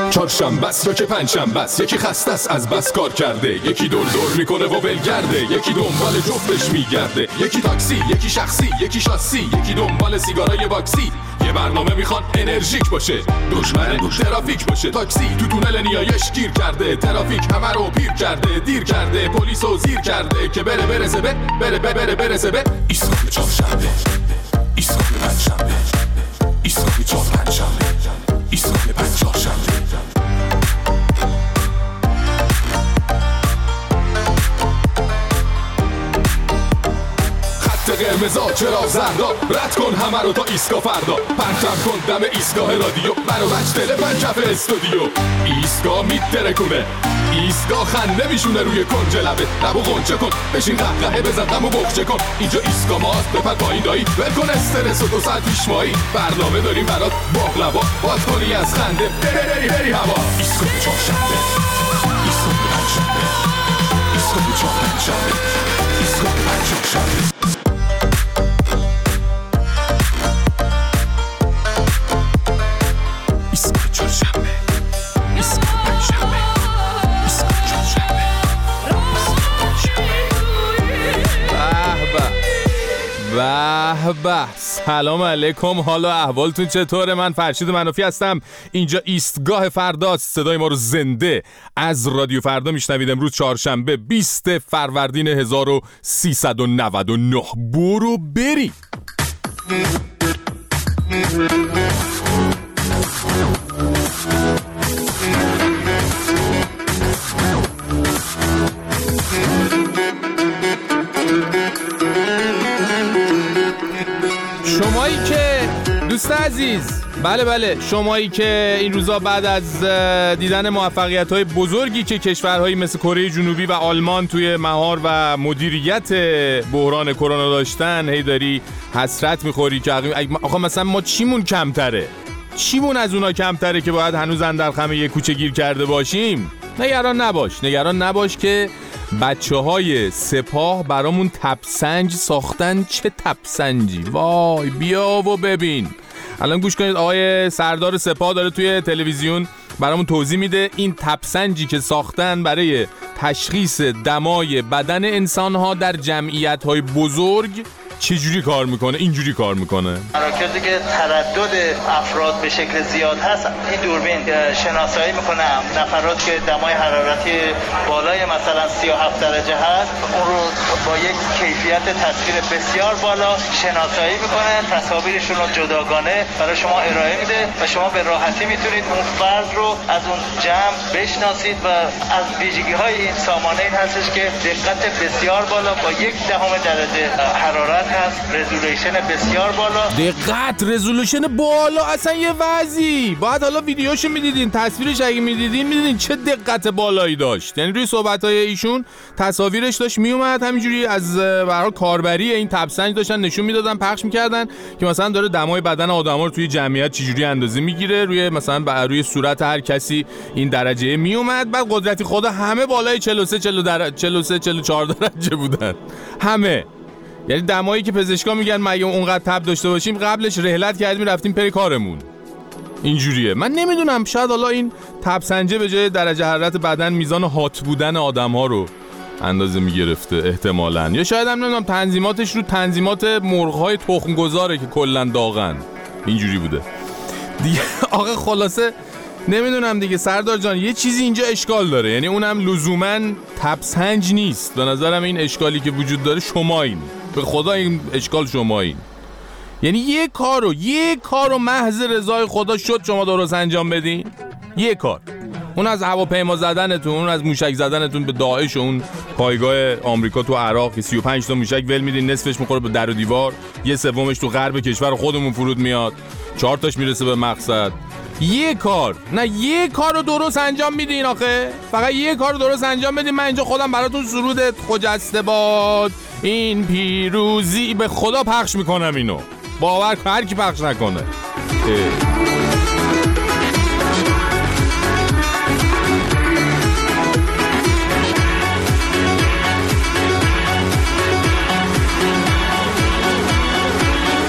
چهارشنبه است یا که پنجشنبه است، یکی خسته است از بس کار کرده، یکی دور میکنه و ولگرده، یکی دنبال جفتش میگرده، یکی تاکسی، یکی شخصی، یکی شاسی، یکی دنبال سیگارای باکسی. یه برنامه میخوان انرژیک باشه، دشمن ترافیک باشه. تاکسی تو تونل نیایش گیر کرده، ترافیک همه رو پیر کرده، دیر کرده، پلیسو زیر کرده که برسه به ایستگاه چهارشنبه، ایستگاه پنجشنبه، ایستگاه چهارشنبه، ایستگاه پنجشنبه. قرمزا چرا زردا، رد کن همه رو تا ایستگاه فردا، پرچم کن دم ایستگاه رادیو، برو بچ تلفن کف استودیو. ایستگاه میترکونه، ایستگاه خنده میشونه روی کنج لبه، لبو غنچه کن، بشین قهقهه بزن غمو بخچه کن. اینجا ایستگاه ماست، بپر پایین دایی، ول کن استرس و 2 ساعت پیش مایی، برنامه داریم برات باقلوا، باز کنی از خنده بری هوا. ایستگاه چهارشنبه، ایستگاه پنجشنبه، ایستگاه چهارشنبه، ایستگاه پنجشنبه. به سلام علیکم، حالا احوالتون چطوره؟ من فرشید منافی هستم، اینجا ایستگاه فرداست. صدای ما رو زنده از رادیو فردا میشنوید. امروز چهارشنبه 20 فروردین 1399. برو بری. شمایی که دوست عزیز، بله شمایی که این روزا بعد از دیدن موفقیت‌های بزرگی که کشورهایی مثل کره جنوبی و آلمان توی مهار و مدیریت بحران کرونا داشتن، هی داری حسرت می‌خوری که آخه مثلا ما چیمون کمتره؟ چیمون از اونا کمتره که باید هنوز اندر خمه یه کوچه گیر کرده باشیم؟ نگران نباش که بچه‌های سپاه برامون تپسنج ساختن. چه تپسنجی؟ وای بیا و ببین. الان گوش کنید، آقای سردار سپاه داره توی تلویزیون برامون توضیح میده این تپسنجی که ساختن برای تشخیص دمای بدن انسان‌ها در جمعیت‌های بزرگ چجوری کار میکنه. اینجوری کار میکنه. مراکزی که تردد افراد به شکل زیاد هست، این دوربین شناسایی میکنه نفرات که دمای حرارتی بالای مثلا 37 درجه هست، اون رو با یک کیفیت تصویر بسیار بالا شناسایی میکنه، تصاویرشون رو جداگانه برای شما ارائه میده و شما به راحتی میتونید اون فرد رو از اون جمع بشناسید. و از ویژگی‌های این سامانه این هستش که دقت بسیار بالا با 1/10 درجه حرارت هست، رزولوشن بسیار بالا. دقت، رزولوشن بالا، اصلا یه وضعی. باید حالا ویدیوشو میدیدین، تصویرش اگه میدیدین چه دقت بالایی داشت. یعنی روی صحبت‌های ایشون تصاویرش داشت میومد همینجوری، از برای کاربری این تپسنج داشتن نشون میدادن، پخش میکردن که مثلا داره دمای بدن آدما رو توی جمعیت چجوری اندازه میگیره، روی مثلا روی صورت هر کسی این درجه میومد. بعد قدرتی خدا همه بالای 43 44 درجه بودن همه. یعنی دمایی که پزشکا میگن مگه اونقدر تب داشته باشیم قبلش رحلت کردیم رفتیم پی کارمون. اینجوریه. من نمیدونم، شاید حالا این تپسنجه به جای درجه حرارت بدن میزان هات بودن آدم‌ها رو اندازه میگرفته احتمالاً، یا شاید هم نمیدونم تنظیماتش رو تنظیمات مرغ‌های تخم‌گذاره که کلاً داغن. اینجوری بوده دیگه. آقا خلاصه نمیدونم دیگه. سردار جان یه چیزی اینجا اشکال داره، یعنی اونم لزوماً تپسنج نیست. به نظرم این اشکالی که وجود داره شمایین، به خدا این اشکال شمایین. یعنی یه کارو محض رضای خدا شد شما درست انجام بدین. یه کار، اون از هواپیما زدنتون، اون از موشک زدنتون به داعش و اون پایگاه آمریکا تو عراق 35 تا موشک ول میدین، نصفش میخوره به در و دیوار، یه سومش تو غرب کشور خودمون فرود میاد، 4 تاش میرسه به مقصد. یه کار رو درست انجام میدین. آخه فقط یه کار رو درست انجام بدین. من اینجا خودم براتون سرود خجسته باد این پیروزی به خدا پخش میکنم، اینو باور کن هر کی پخش نکنه.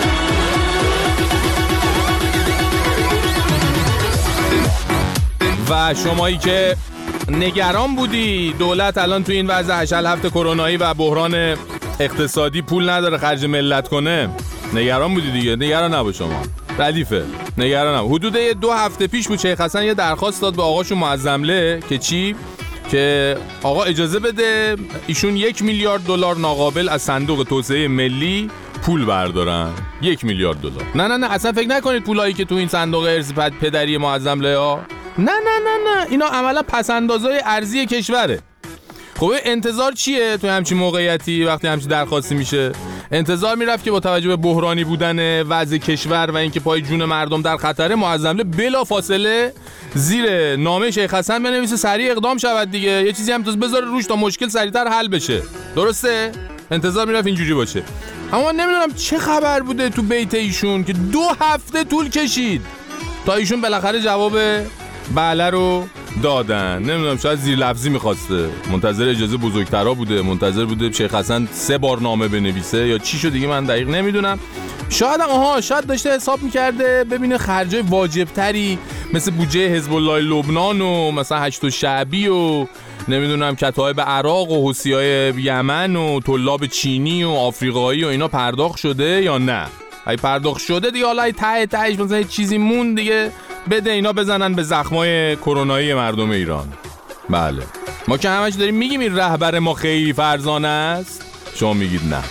و و شمایی که نگران بودی دولت الان تو این وضع 8 کرونایی و بحران اقتصادی پول نداره خرج ملت کنه، نگران بودی دیگه. نگران نباش شما، ردیفه، نگران نباش. حدود 2 هفته پیش بود شیخ حسن یه درخواست داد به آقاشون معظمله که چی؟ که آقا اجازه بده ایشون 1 میلیارد دلار ناقابل از صندوق توسعه ملی پول بردارن. 1 میلیارد دلار. نه اصلا فکر نکنید پولایی که تو این صندوق ارث پدری معظمله ها، نه اینا عملا پسندازای ارزی کشوره. خب انتظار چیه تو همچین موقعیتی وقتی همچین درخواستی میشه؟ انتظار میرفت که با توجه به بحرانی بودن وضع کشور و اینکه پای جون مردم در خطره، معظمله بلا فاصله زیر نامه شیخ حسن بنویسه سریع اقدام شود دیگه، یه چیزی هم توش بذاره روش تا مشکل سریعتر حل بشه. درسته؟ انتظار میرفت اینجوری باشه. اما نمیدونم چه خبر بوده تو بیت ایشون که 2 هفته طول کشید تا ایشون بالاخره جواب بله رو دادن. نمیدونم شاید زیر لفظی میخواسته، منتظر اجازه بزرگترا بوده، منتظر بوده شیخ حسن 3 بار نامه بنویسه یا چی شد دیگه، من دقیق نمیدونم. شاید هم شاید داشته حساب میکرده ببینه خرجای واجبتری مثل بودجه حزب الله لبنان و مثلا 8 شعبی و نمیدونم کتایب عراق و حوثیای یمن و طلاب چینی و آفریقایی و اینا پرداخت شده یا نه. اگه پرداخت شده دیگه حالا تهش مثلا چیزی مون دیگه بده اینا بزنن به زخمای کرونایی مردم ایران. بله ما که همش داریم میگیم این رهبر ما خیلی فرزانه است، شما میگید نه.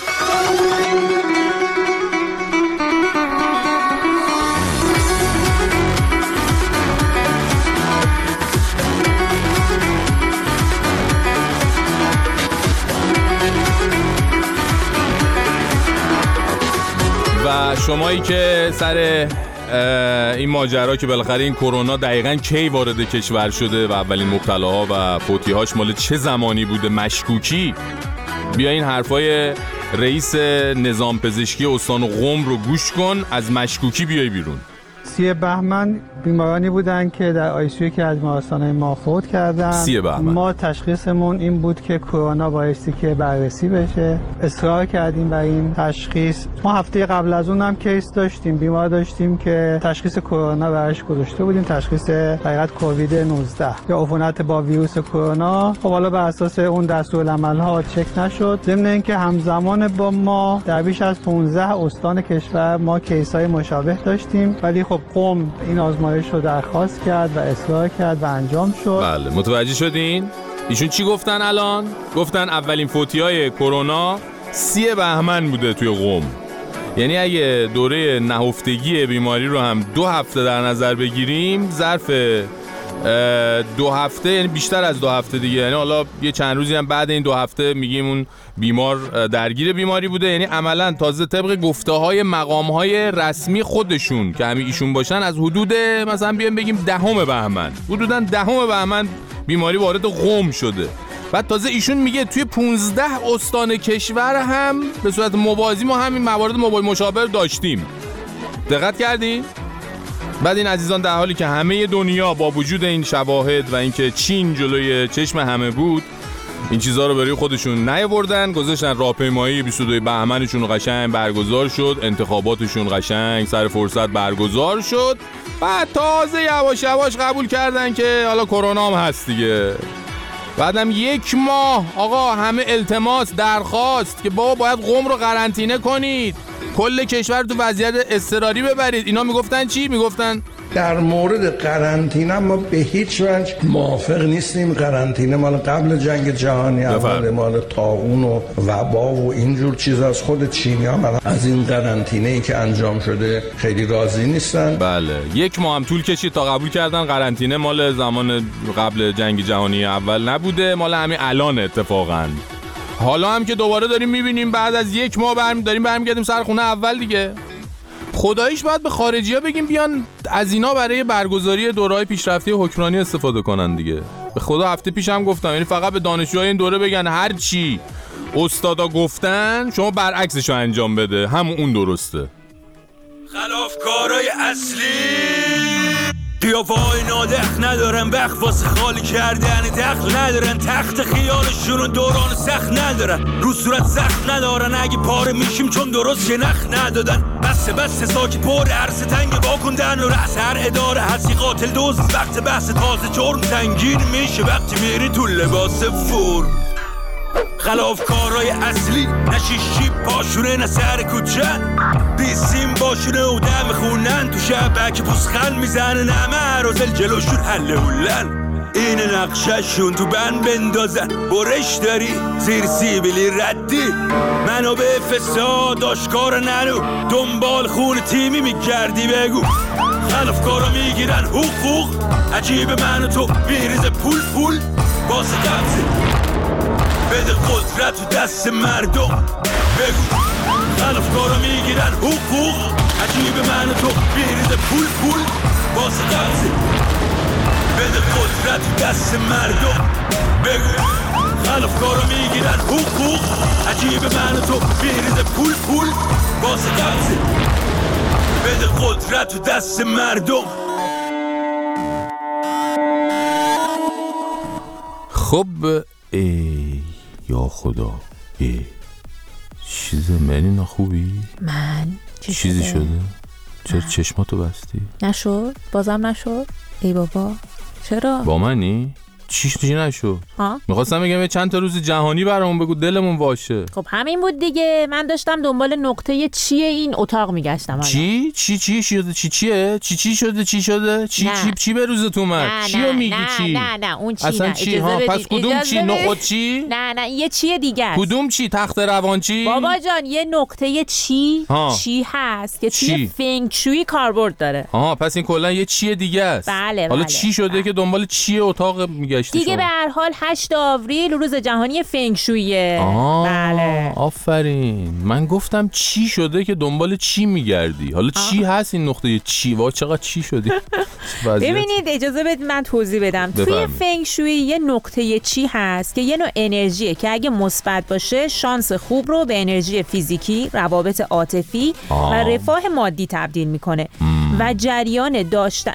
و شمایی که سر این ماجرا که بالاخره این کرونا دقیقاً کی وارد کشور شده و اولین مبتلاها و فوتیهاش مال چه زمانی بوده مشکوکی، بیا این حرفای رئیس نظام پزشکی استان قم رو گوش کن، از مشکوکی بیای بیرون. 30 بهمن بیمارانی بودن که در آیسیو که از بیمارستان ما فوت کردن. 30 بهمن ما تشخیصمون این بود که کرونا بایستی که بررسی بشه. اصرار کردیم بر این تشخیص. ما هفته قبل از اون هم کیس داشتیم، بیمار داشتیم که تشخیص کرونا براش گذاشته بودیم، تشخیص حقیقت کووید 19 یا عفونت با ویروس کرونا. خب حالا بر اساس اون دستورالعمل‌ها چک نشد. ضمن اینکه همزمان با ما در بیش از 15 استان کشور ما کیس‌های مشابه داشتیم، ولی خب قم این آزمایش رو درخواست کرد و اصرار کرد و انجام شد. بله متوجه شدین؟ ایشون چی گفتن الان؟ گفتن اولین فوتی‌های کرونا 30 بهمن بوده توی قم. یعنی اگه دوره نهفتگی بیماری رو هم 2 هفته در نظر بگیریم، ظرف 2 هفته یعنی بیشتر از 2 هفته دیگه، یعنی حالا یه چند روزی هم بعد این 2 هفته میگیم اون بیمار درگیر بیماری بوده. یعنی عملا تازه طبق گفته های مقام های رسمی خودشون که همین ایشون باشن از حدود مثلا بیایم بگیم 10 بهمن، حدوداً 10 بهمن بیماری وارد قم شده. بعد تازه ایشون میگه توی 15 استان کشور هم به صورت موازی ما همین موارد مشابه داشتیم. دقت کردین؟ بعد این عزیزان در حالی که همه دنیا با وجود این شواهد و اینکه چین جلوی چشم همه بود این چیزها رو برای خودشون نیاوردن، گذاشتن راهپیمایی 22 بهمنشون قشنگ برگزار شد، انتخاباتشون قشنگ سر فرصت برگزار شد، بعد تازه یواش یواش قبول کردن که حالا کرونا هم هست دیگه. بعدم 1 ماه آقا همه التماس درخواست که بابا باید قم رو قرنطینه کنید، کل کشور تو وضعیت اضطراری ببرید. اینا میگفتن چی؟ میگفتن در مورد قرنطینه ما به هیچ وجه موافق نیستیم. قرنطینه مال قبل جنگ جهانی اول، مال طاعون و وبا و اینجور چیزا از خود چینی‌ها. از این قرنطینه‌ای که انجام شده خیلی راضی نیستن. بله 1 ماه هم طول کشید تا قبول کردن قرنطینه مال زمان قبل جنگ جهانی اول نبوده، مال همین الان اتفاقاً. حالا هم که دوباره داریم میبینیم بعد از 1 ماه داریم برمیگردیم سر خونه اول دیگه. خداییش باید به خارجی‌ها بگیم بیان از اینا برای برگزاری دوره‌های پیشرفته حکمرانی استفاده کنن دیگه. به خدا هفته پیش هم گفتم، یعنی فقط به دانشجوهای این دوره بگن هر چی استادا گفتن شما برعکسش رو انجام بده، همون اون درسته. خلافکارای اصلی قیافه‌های نادخ ندارن، بخواست خالی کردن دخل ندارن، تخت خیالشون و دوران سخت ندارن، رو صورت سخت ندارن، اگه پاره میشیم چون درست یه نخ ندادن، پس بس ساکت پر عرص تنگ واکندن و رأس هر اداره هستی قاتل دوز وقت بحث تازه جرم سنگین میشه وقتی میری تو لباس فرم خلاف کارای اصلی نشیشی پاشونه نه سر کوچن بیسیم باشونه و دم خونن تو شبک پوسخن میزنه نمه عرازل جلوشون حله هولن اینه نقششون تو بند بندازن برش داری زیر سیبیلی ردی منابع فساد آشکار ننو دنبال خون تیمی میگردی بگو خلافکارا میگیرن حقوق عجیب من و تو میریزه پول واسه قبضه بده قدرت تو دست مردم بگو خلافکارا میگیرن حقوق عجیب من و تو میریزه پول واسه قبضه بده قدرت تو دست مردم بگو خلافکارا میگیرن حقوق عجیب من و تو میریزه پول واسه قبضه بده قدرت تو دست مردم. خب یا خدا چیز منینا خوبی؟ من چیزی شده؟ چرا چشماتو بستی؟ نشد؟ بازم نشد؟ ای بابا چرا؟ با منی؟ چی نشد؟ میخواستم بگم چند تا روز جهانی برامون بگو دلمون واشه. خب همین بود دیگه. من داشتم دنبال نقطه چیه این اتاق میگشتم. چی شده؟ چی شده؟ چی به روزت اومد؟ چیو میگی چی؟ نه اون چی اصلا نه. چی ها؟ پس کدوم چی؟ نخود چی؟ نه یه چیه دیگه است. کدوم چی؟ تخت روان چی؟ بابا جان یه نقطه چی هست که توی فنگ شوی کاربرد داره. پس این کلا یه چیه دیگه است. حالا چی شده که دنبال چیه اتاق میگشتی دیگه؟ به هر حال 8 آوریل روز جهانی فنگ شویه. بله آفرین. من گفتم چی شده که دنبال چی میگردی؟ حالا چی هست این نقطه چی؟ چقدر چی شدی؟ ببینید اجازه بدید من توضیح بدم. توی فنگ شوی یه نقطه چی هست که یه نوع انرژیه که اگه مثبت باشه شانس خوب رو به انرژی فیزیکی، روابط عاطفی و رفاه مادی تبدیل میکنه و جریان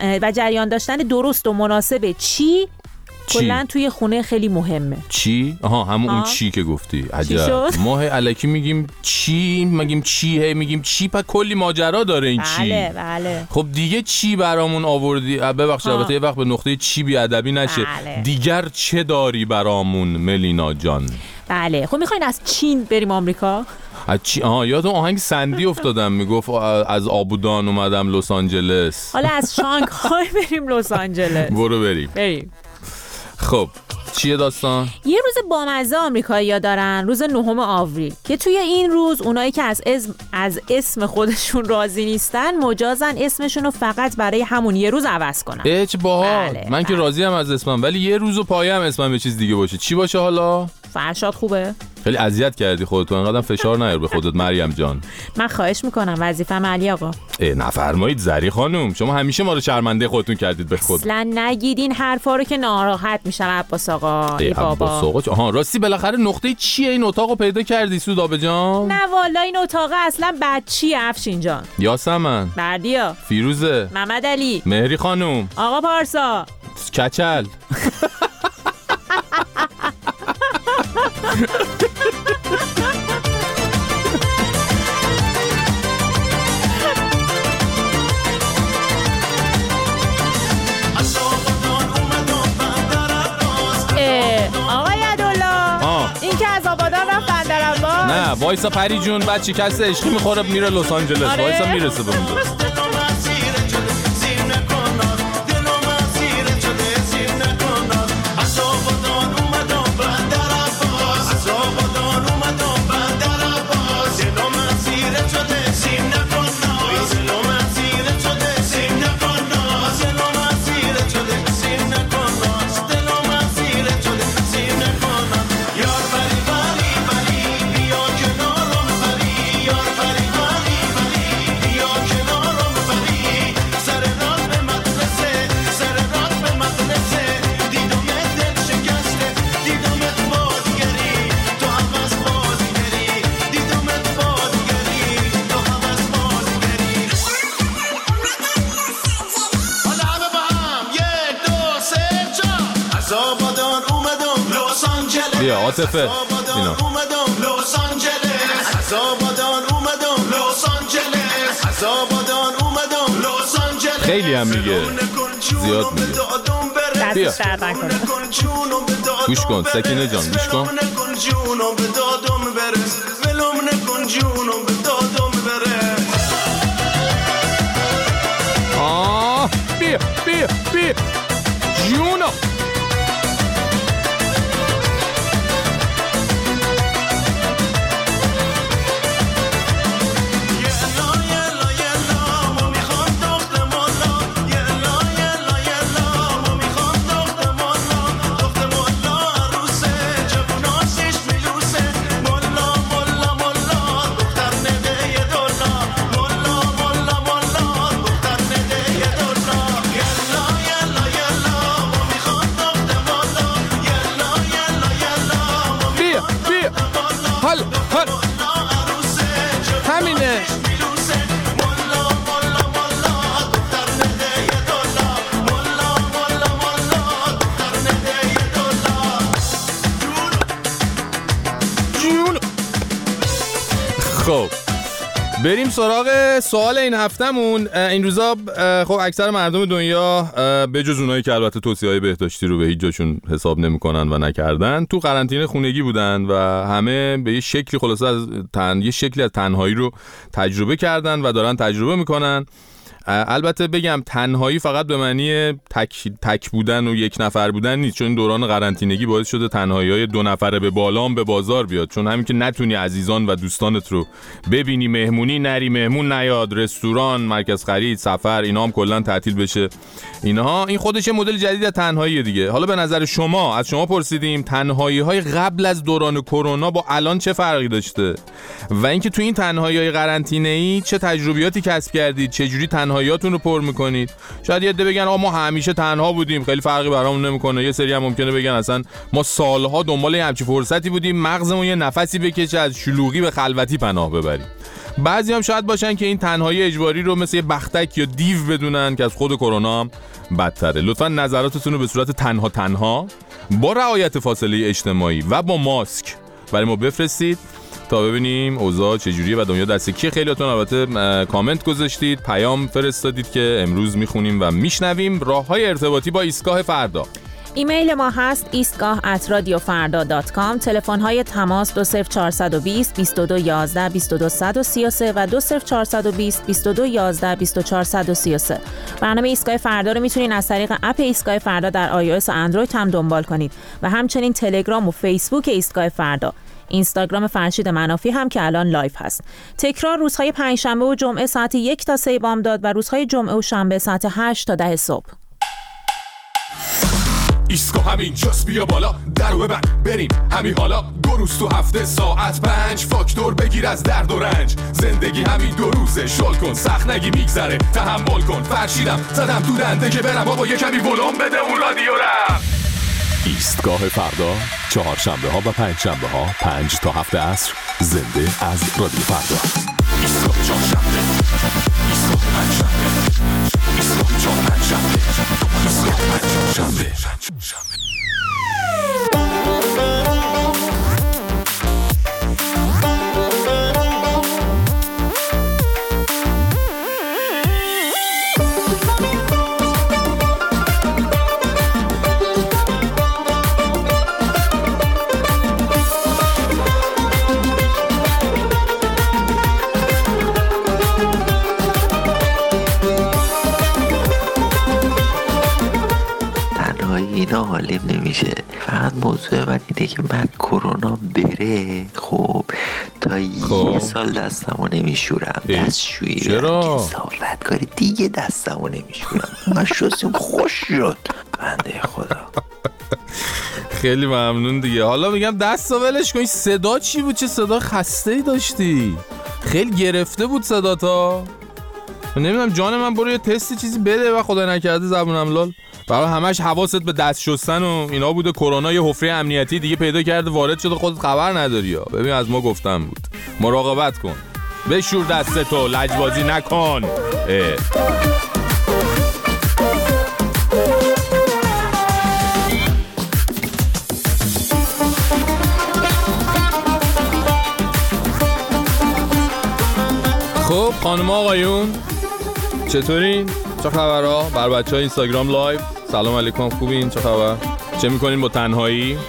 داشتن درست و مناسب چی کلن توی خونه خیلی مهمه. چی؟ همون اون چی که گفتی. عجب. ما الکی میگیم چی میگیم چی پس کلی ماجرا داره این چی. بله. خب دیگه چی برامون آوردی؟ ببخشید البته یه وقت به نقطه چی بیادبی نشه. دیگر چه داری برامون ملینا جان؟ بله. خب میخواین از چین بریم آمریکا؟ از چی؟ یادم آهنگ سندی افتادم میگفت از آبودان اومدم لس آنجلس. حالا از شانگهای بریم لس آنجلس. برو بریم. خب چیه داستان؟ یه روز بامزه آمریکایی‌ها دارن، روز 9 آوریل، که توی این روز اونایی که از اسم خودشون راضی نیستن مجازن اسمشون رو فقط برای همون یه روز عوض کنن. چه باحال. من که راضی ام از اسمم ولی یه روزو پایه‌ام اسمم به چیز دیگه باشه. چی باشه حالا؟ فرشاد خوبه؟ خیلی اذیت کردی خودت. انقدرم فشار نیار به خودت مریم جان. من خواهش میکنم. وظیفم علی آقا. نفرمایید زری خانم. شما همیشه ما رو شرمنده خودتون کردید به خود. اصلا نگید این حرفا رو که ناراحت میشم عباس آقا. ای بابا. عباس آقا. راستی بالاخره نقطه چیه این اتاقو پیدا کردی سودابه جان؟ نه والا این اتاق اصلا بچیه افشین جان. یاسمن، بردیا، فیروزه، محمد علی، مهری خانم، آقا پارسا، کچل. آقای عدالله این که از آبادان رفت بندرعباس؟ نه وایسا پری جون بعد شکست عشقی میخوره میره لس آنجلس. وایسا میرسه به اونجا. بیا عاطفه اینا. خیلی هم میگه، زیاد میگه. بیا گوش کن سکینه جان، گوش کن. بیا بیا بیا جونو. همینه. خب بریم سراغ سوال این هفتمون. این روزا خب اکثر مردم دنیا به جز اونایی که البته توصیه‌های بهداشتی رو به هیچ جاشون حساب نمی‌کنن و نکردن، تو قرنطینه خونگی بودن و همه به یه شکلی خلاصه از یه شکلی از تنهایی رو تجربه کردن و دارن تجربه می‌کنن. البته بگم تنهایی فقط به معنی تک بودن و یک نفر بودن نیست، چون دوران قرنطینگی باعث شده تنهایی‌های 2 نفره به بالام به بازار بیاد، چون همین که نتونی عزیزان و دوستانت رو ببینی، مهمونی نری، مهمون نیاد، رستوران، مرکز خرید، سفر، اینا هم کلا تعطیل بشه. اینها این خودش مدل جدید از تنهاییه دیگه. حالا به نظر شما، از شما پرسیدیم تنهایی‌های قبل از دوران کرونا با الان چه فرقی داشته و اینکه تو این تنهایی‌های قرنطینه‌ای چه تجربیاتی کسب کردید، چه جوری تنهاییاتون رو پر میکنید. شاید یه عده بگن آقا ما همیشه تنها بودیم، خیلی فرقی برامون نمیکنه. یه سری هم ممکنه بگن اصلا ما سالها دنبال همچین فرصتی بودیم مغزمون یه نفسی بکشه از شلوغی به خلوتی پناه ببریم. بعضی هم شاید باشن که این تنهایی اجباری رو مثل یه بختک یا دیو بدونن که از خود کرونا هم بدتره. لطفاً نظراتتون رو به صورت تنها با رعایت فاصله اجتماعی و با ماسک برای ما بفرستید تا ببینیم اوضاع چجوریه و دنیا دست کیه. خیلیاتون البته کامنت گذاشتید، پیام فرستادید که امروز میخونیم و میشنویم. راههای ارتباطی با ایستگاه فردا: ایمیل ما هست istgah@radiofarda.com. تلفن‌های تماس 20420 2211 22133 و 20420 2211 24133. برنامه ایستگاه فردا رو میتونین از طریق اپ ایستگاه فردا در iOS و اندروید هم دنبال کنید و همچنین تلگرام و فیسبوک ایستگاه فردا. اینستاگرام فرشید منافی هم که الان لایو هست. تکرار روزهای پنجشنبه و جمعه ساعت 1 تا 3 بامداد و روزهای جمعه و شنبه ساعت 8 تا 10 صبح. ایستگاه همین جاست، بیا بالا درو ببند بریم همین حالا. 2 روز تو هفته ساعت 5 فاکتور بگیر از درد و رنج. زندگی همین 2 روزه، شل کن سخت نگی میگذره، تحمل کن. فرشیدم زدم تو دنده که برم بابا یه کمی ولوم بده اون رادیو رم. ایستگاه فردا چهارشنبه ها و پنجشنبه ها 5 تا 7 عصر زنده از رادیو فردا. ایستگاه چهارشنبه، ایستگاه پنجشنبه، ایستگاه چهارشنبه، ایستگاه پنجشنبه. اینا حالیم نمیشه. فقط موضوع من اینه که من کرونا بره خب تا یه سال دستمو نمیشورم. دستشویی چرا؟ سالتکاری دیگه دستمو نمیشورم. من شستیم خوش شد بنده خدا. خیلی ممنون دیگه. حالا میگم دستو ولش کن. صدا چی بود؟ چه صدا خسته‌ای داشتی؟ خیلی گرفته بود صدا تا نمیدونم. جان من برو یه تستی چیزی بده و خدا نکرده زبونم لال. برای همش حواست به دست شستن و اینا بوده. کرونا یه حفره امنیتی دیگه پیدا کرده وارد شده، خودت خبر نداری. ها ببین از ما گفتم بود مراقبت کن، بشور دستتو، لجبازی نکن. خب خانم آقایون چطورین؟ چه خبرها؟ بر بچه‌های اینستاگرام لایو سلام علیکم، خوبین؟ چه خبر؟ چه میکنین با تنهایی؟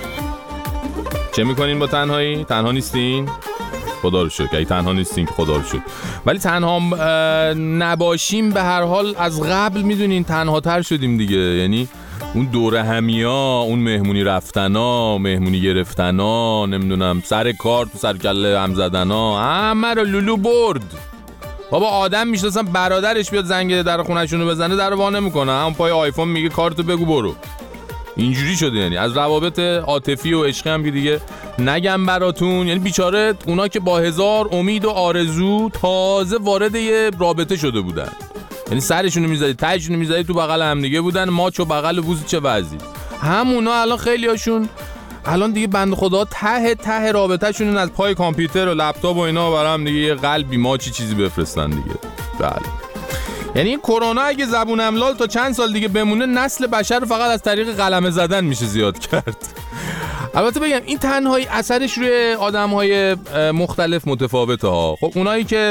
تنها نیستین؟ خدا رو شکر. اگه تنها نیستین که خدا رو شکر. ولی تنها نباشیم به هر حال از قبل میدونین تنها تر شدیم دیگه. یعنی اون دوره همیا، اون مهمونی رفتنا، مهمونی گرفتنا، نمیدونم سر کار تو سر کله هم زدنا، همه رو لولو برد. بابا آدم میشناسم برادرش بیاد زنگ در خونه‌شون رو بزنه در وا نمیکنه، همون پای آیفون میگه کارتو بگو برو. اینجوری شده. یعنی از روابط عاطفی و عشقی هم که دیگه نگم براتون. یعنی بیچاره اونا که با هزار امید و آرزو تازه وارد یه رابطه شده بودن، یعنی سرشونو میزدی تهشونو میزدی تو بغل هم دیگه بودن، ماچ و بغل و بوز چه وضعی. همونا الان خیلیاشون الان دیگه بنده خدا ته رابطه شون از پای کامپیوتر و لپتاپ و اینا برام دیگه یه قلبی ماچی چیزی بفرستن دیگه. بله. یعنی این کرونا اگه زبون املال تا چند سال دیگه بمونه نسل بشر فقط از طریق قلمه زدن میشه زیاد کرد. البته بگم این تنهایی اثرش روی آدم‌های مختلف متفاوته ها. خب اونایی که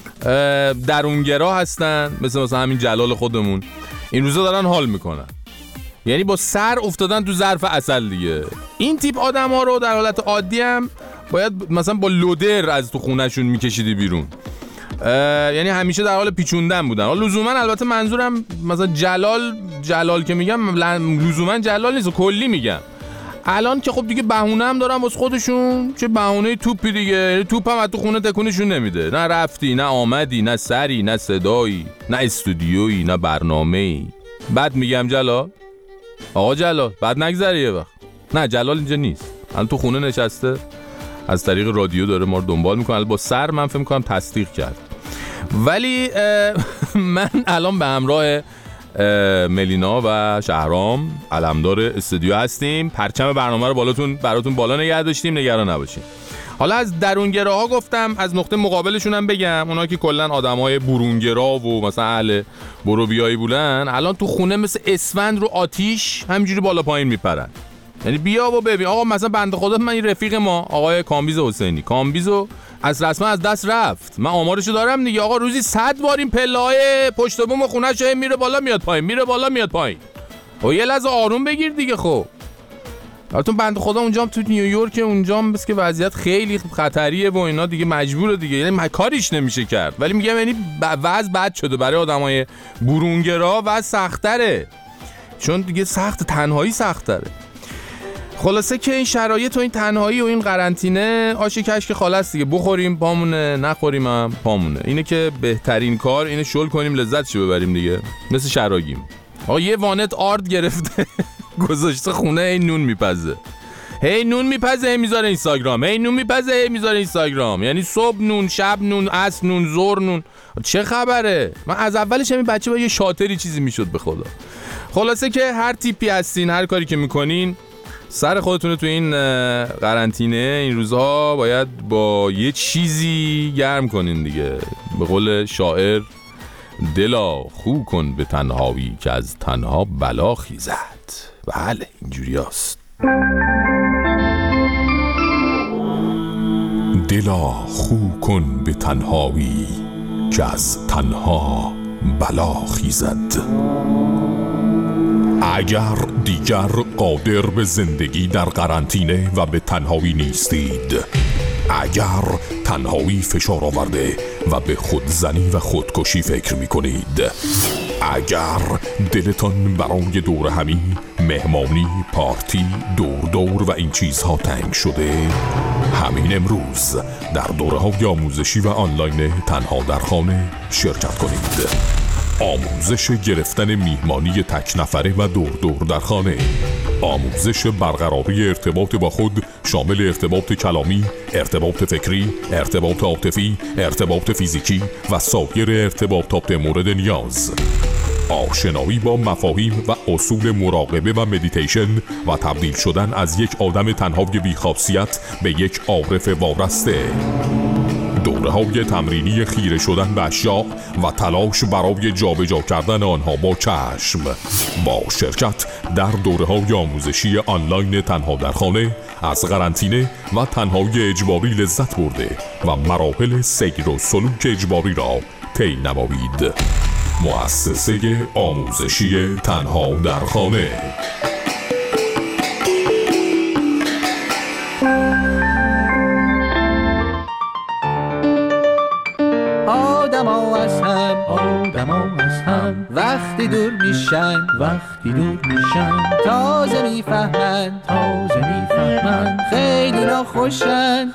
درونگرا هستن مثل همین جلال خودمون این روزا دارن حال میکنن، یعنی با سر افتادن تو ظرف عسل دیگه. این تیپ آدم ها رو در حالت عادی هم باید مثلا با لودر از تو خونهشون میکشیدی بیرون، یعنی همیشه در حال پیچوندن بودن. لزوما البته منظورم مثلا جلال که میگم لزوما جلال نیست، کلی میگم. الان که خب دیگه بهونه هم دارن واسه خودشون، چه بهونه توپی دیگه، یعنی توپ هم از تو خونه تکونشون نمیده. نه رفتی، نه آمدی، نه سری، نه صدایی، نه استودیویی، نه برنامه‌ای. بعد میگم جلال، آقا جلال بعد نگذره یه وقت. نه جلال اینجا نیست، الان تو خونه نشسته از طریق رادیو داره ما رو دنبال میکنه. با سر من فکر میکنم تصدیق کرد. ولی من الان به همراه ملینا و شهرام علمدار استودیو هستیم. پرچم برنامه رو براتون بالا نگه داشتیم، نگران نباشین. حالا از درونگراها گفتم، از نقطه مقابلشون هم بگم. اونا که کلا آدمای برونگرا و مثلا اهل برو بیایی بودن الان تو خونه مثل اسفند رو آتیش همینجوری بالا پایین میپرن. یعنی بیا و ببین آقا مثلا بنده خدا من این رفیق ما آقای کامبیز حسینی، کامبیزو از رسما از دست رفت. من آمارشو دارم دیگه. آقا روزی 100 بار این پله‌های پشت بوم خونه‌ش میره بالا میاد پایین. و یه لحظه آروم بگیر دیگه. خب البته بنده خدا اونجا هم تو نیویورک، اونجا هم بس که وضعیت خیلی خطریه و اینا دیگه مجبوره دیگه، یعنی کاریش نمیشه کرد. ولی میگم یعنی وضع بد شده برای آدمای برونگرا و سخت‌تره، چون دیگه تنهایی سخت‌تره. خلاصه که این شرایط و این تنهایی و این قرنطینه آش کشک خالص دیگه. بخوریم پامونه، نخوریم هم پامونه. اینه که بهترین کار اینه شل کنیم لذتشو ببریم دیگه. مثل شراگیم. آقا یه وانت آرد گرفته گذاشته خونه، این نون میپزه هی میذاره اینستاگرام، یعنی صبح نون، شب نون، عصر نون، ظهر نون. چه خبره؟ من از اولش همین بچه با یه شاتری چیزی میشد به خدا. خلاصه که هر تیپی هستین، هر کاری که میکنین، سر خودتون تو این قرنطینه این روزها باید با یه چیزی گرم کنین دیگه. به قول شاعر دلا خو کن به تنهایی که از تنها بلا خیزد. بله اینجوری هست. دلا خو کن به تنهایی که از تنها بلا خیزد. اگر دیگر قادر به زندگی در قرنطینه و به تنهایی نیستید، اگر تنهایی فشار آورده و به خودزنی و خودکشی فکر می کنید، اگر دلتان برای دور همی، مهمانی، پارتی، دور و این چیزها تنگ شده، همین امروز در دوره‌های آموزشی و آنلاین تنها در خانه شرکت کنید. آموزش گرفتن میهمانی تک نفره و دور در خانه، آموزش برقراری ارتباط با خود شامل ارتباط کلامی، ارتباط فکری، ارتباط عاطفی، ارتباط فیزیکی و سایر ارتباطات مورد نیاز، آشنایی با مفاهیم و اصول مراقبه و مدیتیشن و تبدیل شدن از یک آدم تنهای بی‌خاصیت به یک عارف وارسته، دوره‌های تمرینی خیره شدن به اشیاء و تلاش برای جابجا کردن آنها با چشم، با شرکت در دوره‌های آموزشی آنلاین تنها در خانه، از قرنطینه و تنهایی اجباری لذت برده و مراحل سیر و سلوک اجباری را طی نمایید. مؤسسه آموزشی تنها در خانه. آدما از هم وقتی دور میشن تازه میفهمن خیلی ناخوشن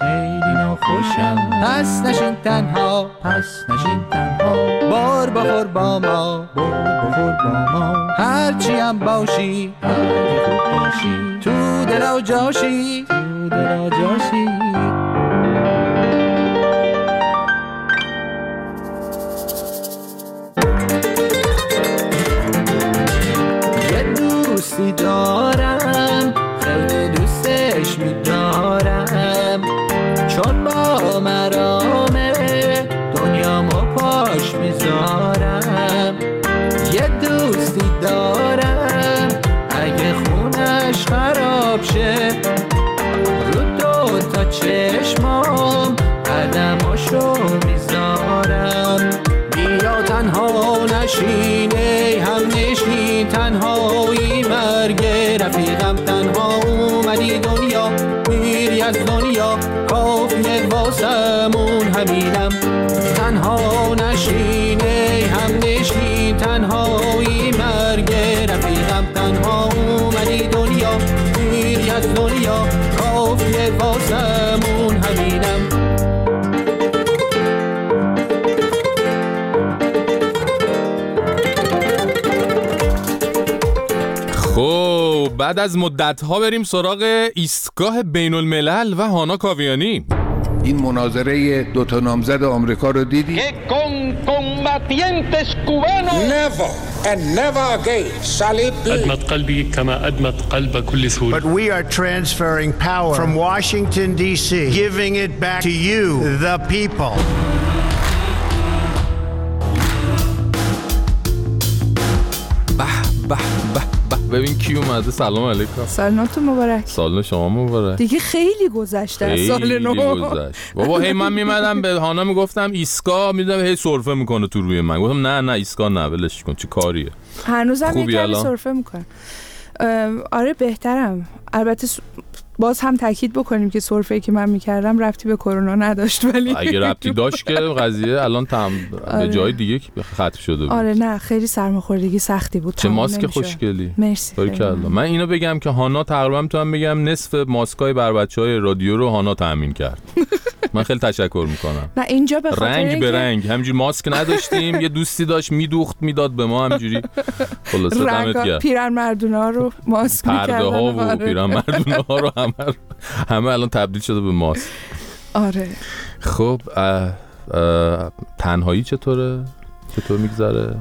پس نشین تنها بار بخور با ما هرچی هم باشی تو دل جاشی دوستی دارم خیلی دوستش میدارم چون با مرامه دنیامو پاش میذارم. یه دوستی دارم اگه خونش خراب شه رو 2 تا چشمام قدماشو میذارم. بیا تنها نشینه هم نشین تنهایی مرگ رفیقم تنها اومدی دنیا میری از دنیا کافیه واسمون همینم. تنها نشینه هم نشین تنهایی مرگ رفیقم تنها اومدی دنیا میری از دنیا کافیه واسمون همینم. خب بعد از مدت‌ها بریم سراغ ایستگاه بین الملل و هانا کاویانی. این مناظره 2 نامزد آمریکا رو دیدی؟ أدمت قلبي كما أدمت قلب كل سوري. But we are transferring power from Washington D.C., giving it back to you, the people. ببین کی اومده. سلام علیکم. سالناتون مبارک. سال شما مبارک. دیگه خیلی گذشته از سال نو. بابا هی من میمدم به هانا میگفتم ایسکا، میدونم هی سرفه میکنه تو روی من. گفتم نه ایسکا نه ولش کن، چه کاریه. هنوزم یه سرفه میکنه. آره بهترم. البته باز هم تاکید بکنیم که سرفه‌ای که من میکردم ربطی به کرونا نداشت، ولی اگه ربطی داشت که قضیه الان به جای دیگه ختم شده بود. آره نه خیلی سرماخوردگی سختی بود. چه ماسک خوشگلی. مرسی. من اینو بگم که هانا تقریبا میتونم بگم نصف ماسکای بر بچهای رادیو رو هانا تامین کرد. من خیلی تشکر میکنم. نه اینجا به خاطر رنگ به رنگ همینجوری ماسک نداشتیم. یه دوستی داشت میدوخت میداد به ما همینجوری. خلاصه دمت گرم. پیرمردونا رو ماسک میکردن. پرده ها و پیرمردونا رو همه الان تبدیل شده به ماسک. آره. خب تنهایی چطور میگذره؟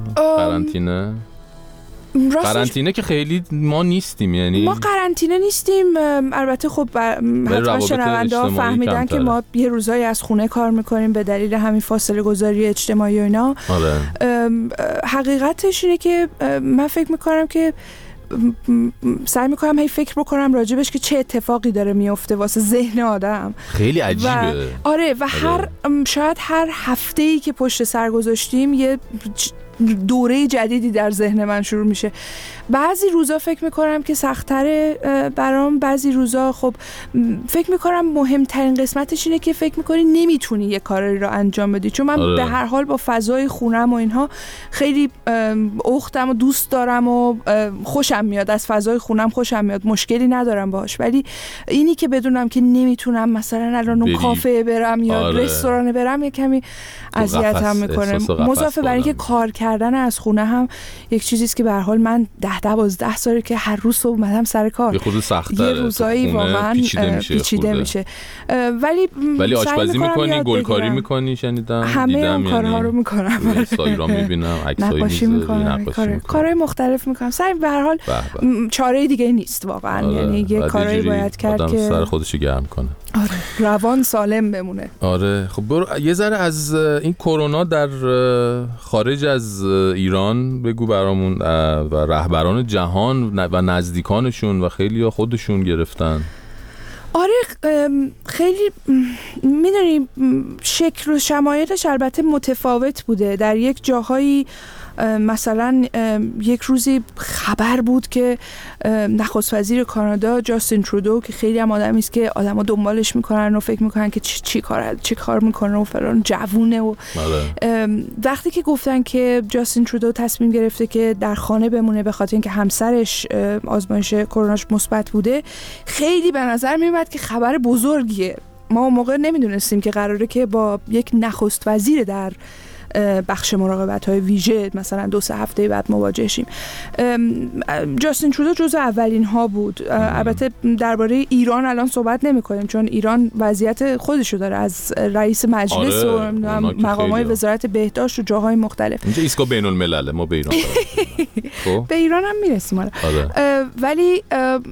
قرنطینه که خیلی ما نیستیم، یعنی ما قرنطینه نیستیم. البته خب حتما شنونده ها فهمیدن که ما یه روزایی از خونه کار میکنیم به دلیل همین فاصله گذاری اجتماعی و اینا. آره. حقیقتش اینه که من فکر میکنم که سعی میکنم هی فکر بکنم راجبش که چه اتفاقی داره میفته واسه ذهن آدم. خیلی عجیبه. شاید هر هفته‌ای که پشت سر گذاشتیم یه دوره جدیدی در ذهن من شروع میشه. بعضی روزا فکر میکنم که سخت‌تره برام، بعضی روزا خب فکر میکنم مهمترین قسمتش اینه که فکر میکنی نمیتونی یه کاری رو انجام بدی، چون من به هر حال با فضای خونم و اینها خیلی اختم و دوست دارم و خوشم میاد، از فضای خونم خوشم میاد، مشکلی ندارم باهاش. ولی اینی که بدونم که نمیتونم مثلا الان اون کافه برم یا رستوران برم یه کمی اذیتم میکنه. مضافه بر اینکه کار کردن از خونه هم یک چیزی است که به هر حال من 10-12 ساله که هر روز صبح اومدم سر کار. یه خود سخت‌تره. یه روزایی واقعا پیچیده میشه. ولی آشپزی میکنی، گلکاری میکنی، شنیدم. همه اون کارها رو میکنم. استایرام میبینم، عکسایی میذاری، کارهای مختلف میکنم. سعی به هر حال چاره دیگه نیست واقعا. یعنی یه کارایی باید کرد که سر خودشو گرم کنه. آره روان سالم بمونه. آره خب برو یه ذره از این کرونا در خارج از ایران بگو برامون و رهبران جهان و نزدیکانشون و خیلی خودشون گرفتن. آره خیلی میدونی شکل و شمایلش البته متفاوت بوده. در یک جاهایی مثلا یک روزی خبر بود که نخست وزیر کانادا جاستین ترودو که خیلی هم آدمی است که آدما دنبالش میکنن و فکر میکنن که چی کار میکنه و فلان، جوونه و وقتی که گفتن که جاستین ترودو تصمیم گرفته که در خانه بمونه به خاطر اینکه همسرش آزمایش کروناش مثبت بوده، خیلی به نظر میومد که خبر بزرگیه. ما اون موقع نمیدونستیم که قراره که با یک نخست وزیر در بخش مراقبت‌های ویژه مثلا 2-3 هفته بعد مواجه شیم. جاستین ترودو جزو اولین ها بود. البته درباره ایران الان صحبت نمی‌کنیم چون ایران وضعیت خودشو داره، از رئیس مجلس و مقامات وزارت بهداشت و جاهای مختلف. اینجا ایستگاه بین‌الملله، ما به ایران به ایران هم میرسیم. ولی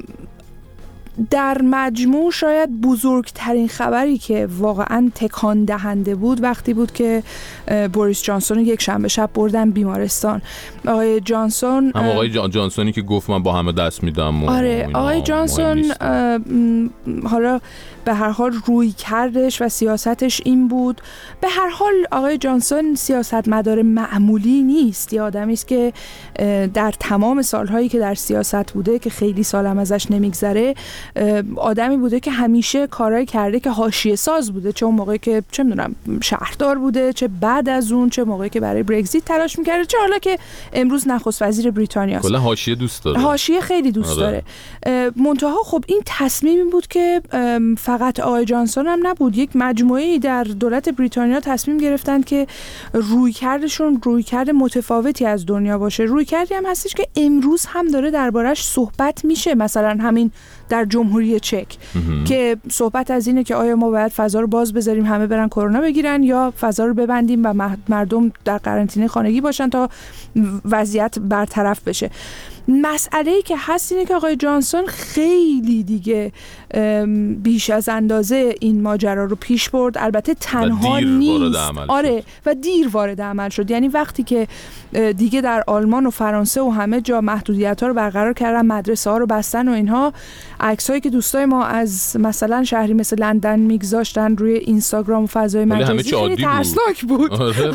در مجموع شاید بزرگترین خبری که واقعا تکان دهنده بود وقتی بود که بوریس جانسون یک شنبه شب بردن بیمارستان. آقای جانسون جانسونی که گفت من با همه دست میدم. آره، آقای جانسون حالا به هر حال روی کردش و سیاستش این بود. به هر حال آقای جانسون سیاستمدار معمولی نیست، یه آدمی است که در تمام سالهایی که در سیاست بوده که خیلی سالم ازش نمیگذره، آدمی بوده که همیشه کارایی کرده که حاشیه ساز بوده، چه اون موقعی که چه میدونم شهردار بوده، چه بعد از اون، چه موقعی که برای برگزیت تلاش میکرده، چه حالا که امروز نخست وزیر بریتانیا است. کلا حاشیه دوست داره، حاشیه خیلی دوست داره. منتها خب این تصمیمی بود که فقط آقای جانسون هم نبود، یک مجموعه‌ای در دولت بریتانیا تصمیم گرفتن که رویکردشون رویکرد متفاوتی از دنیا باشه. رویکردی هم هستش که امروز هم داره دربارش صحبت میشه، مثلا همین در جمهوری چک که صحبت از اینه که آیا ما باید فضا رو باز بذاریم همه برن کرونا بگیرن یا فضا رو ببندیم و مردم در قرنطینه خانگی باشن تا وضعیت برطرف بشه. مسئله‌ای که هست اینه که آقای جانسون خیلی دیگه بیش از اندازه این ماجرا رو پیش برد. البته تنها نیست، آره، و دیر وارد عمل شد. یعنی وقتی که دیگه در آلمان و فرانسه و همه جا محدودیت‌ها رو برقرار کردن، مدرسه‌ها رو بستن و اینها، عکسایی که دوستای ما از مثلا شهری مثل لندن میگذاشتن روی اینستاگرام و فضای مجازی خیلی ترسناک بود.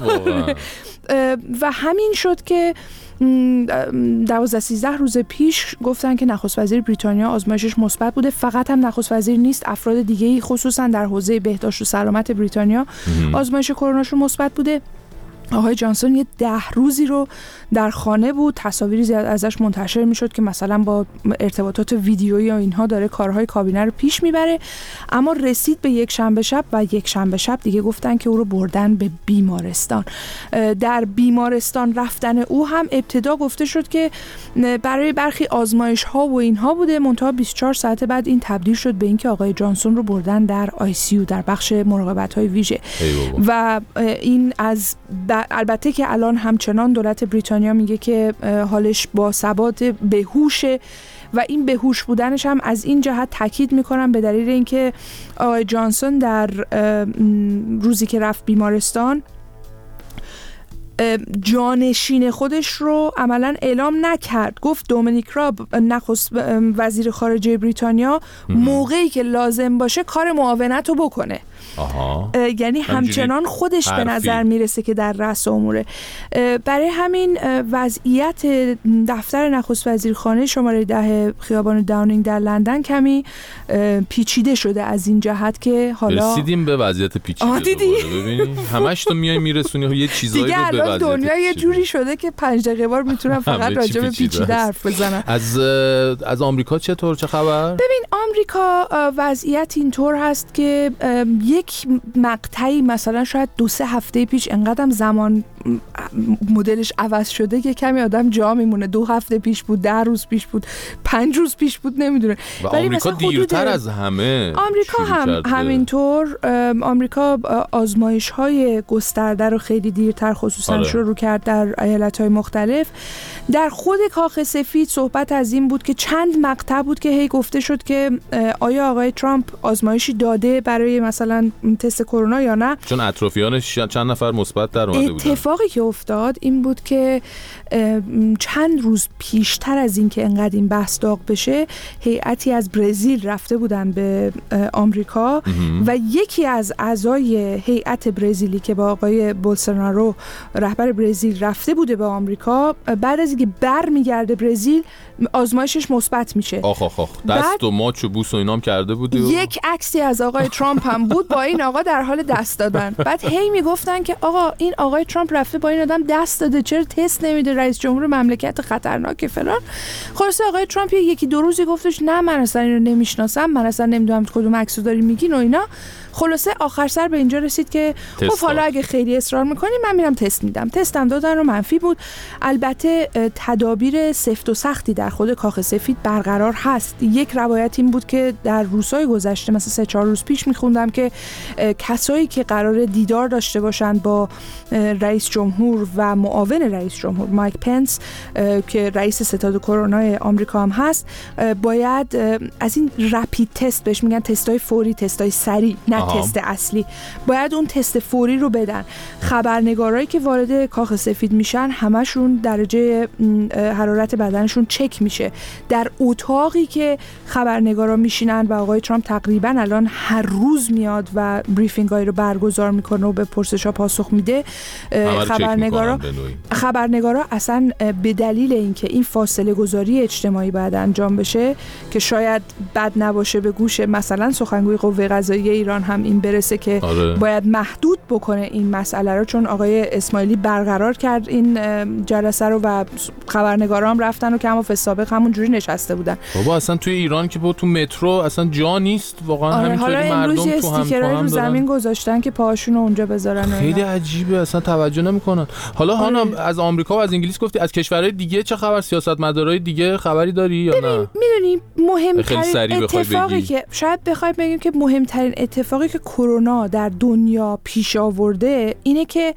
و همین شد که 12-13 روز پیش گفتن که نخست وزیر بریتانیا آزمایشش مثبت بوده. فقط هم نخست وزیر نیست، افراد دیگه‌ای خصوصا در حوزه بهداشت و سلامت بریتانیا آزمایش کروناشون مثبت بوده. آقای جانسون یه 10 روزی رو در خانه بود، تصاویری ازش منتشر میشد که مثلا با ارتباطات ویدیویی و اینها داره کارهای کابینه رو پیش میبره، اما رسید به یک شنبه شب و یک شنبه شب دیگه گفتن که او رو بردن به بیمارستان. در بیمارستان رفتن او هم ابتدا گفته شد که برای برخی آزمایش ها و اینها بوده، منتها 24 ساعت بعد این تبدیل شد به اینکه آقای جانسون رو بردن در ICU، در بخش مراقبت های ویژه. و این از البته که الان همچنان دولت بریتانیا میگه که حالش با ثبات بهوشه و این بهوش بودنش هم از این جهت تاکید میکنم به دلیل اینکه آقای جانسون در روزی که رفت بیمارستان جانشین خودش رو عملاً اعلام نکرد. گفت دومینیک راب نخست وزیر خارجه بریتانیا موقعی که لازم باشه کار معاونت رو بکنه. یعنی همچنان خودش به نظر میرسه که در رأس اموره. برای همین وضعیت دفتر نخست وزیر خانه شماره 10 خیابان داونینگ در لندن کمی پیچیده شده از این جهت که حالا رسیدیم به وضعیت پیچیده. ببینید همش تو میای میرسونی یه چیزایی رو به وضعیت دنیا یه جوری شده که 5 دقیقه بار میتونن فقط راجع به پیچیده حرف بزنن. از آمریکا چه خبر؟ ببین آمریکا وضعیت اینطور هست که یک مقطعی مثلا شاید 2-3 هفته پیش انقدرم زمان مدلش عوض شده که کمی آدم جا میمونه. 2 هفته پیش بود، 10 روز پیش بود، 5 روز پیش بود، نمیدونه. و آمریکا دیرتر از همه آمریکا هم همینطور. آمریکا آزمایش‌های گسترده رو خیلی دیرتر خصوصا شروع کرد در ایالت‌های مختلف. در خود کاخ سفید صحبت از این بود که چند مقطع بود که هی گفته شد که آیا آقای ترامپ آزمایشی داده برای مثلا تست کرونا یا نه، چون اطرافیانش چند نفر مثبت در اومده بودن. اتفاقی که افتاد این بود که چند روز پیشتر از این که انقدر این بحث داغ بشه هیئتی از برزیل رفته بودن به آمریکا و یکی از اعضای هیئت برزیلی که با آقای بولسونارو رهبر برزیل رفته بوده به آمریکا بعد از اینکه برمیگرده برزیل آزمایشش مثبت میشه. دست و ماچ و بوس و اینام کرده بوده. یک عکسی از آقای ترامپ هم بود با این آقا در حال دست دادن. بعد هی میگفتن که آقا این آقای ترامپ رفته با این آدم دست داده، چرا تست نمیده؟ رئیس جمهور مملکت خطرناک فلان. خلاصه آقای ترامپ یکی دو روزی گفتش نه من اصلا اینو نمیشناسم، من اصلا نمیدونم کدوم عکسو داری میگین و اینا. خلاصه آخر سر به اینجا رسید که خب حالا اگه خیلی اصرار میکنی من میرم تست میدم. تستم دادن و منفی بود. البته تدابیر سفت و سختی در خود کاخ سفید برقرار هست. یک روایت این بود که در روزهای گذشته مثلا 3-4 روز پیش میخوندم که کسایی که قرار دیدار داشته باشن با رئیس جمهور و معاون رئیس جمهور مایک پنس که رئیس ستاد کرونا آمریکا هم هست باید از این رپید تست بهش میگن، تستای فوری، تستای سریع، نه تست اصلی، باید اون تست فوری رو بدن. خبرنگارایی که وارد کاخ سفید میشن همشون درجه حرارت بدنشون چک میشه. در اتاقی که خبرنگارا میشینن و آقای ترامپ تقریبا الان هر روز میاد و بریفینگایی رو برگزار میکنه و به پرسش‌ها پاسخ میده، خبرنگارا اصلا به دلیل اینکه این فاصله گذاری اجتماعی باید انجام بشه که شاید بد نباشه به گوش مثلا سخنگوی قوه قضاییه ایران هم این برسه که باید محدود بکنه این مسئله رو، چون آقای اسماعیلی برقرار کرد این جلسه رو و خبرنگارا هم رفتن و که اما سابق همونجوری نشسته بودن. بابا اصلا توی ایران که با تو مترو اصلا جا نیست واقعا. همینطوری مردم تو هم استیکرای رو زمین گذاشتن که پاهاشون رو اونجا بذارن. خیلی عجیبه، اصلا توجه نمیکنن. حالا هانا از آمریکا و از انگلیس گفتی، از کشورهای دیگه چه خبر؟ سیاستمدارای دیگه خبری داری یا نه؟ میدونی مهمترین اتفاقی که شاید بخوایم بگیم که مهمترین اتفاقی که کرونا در دنیا پیش آورده اینه که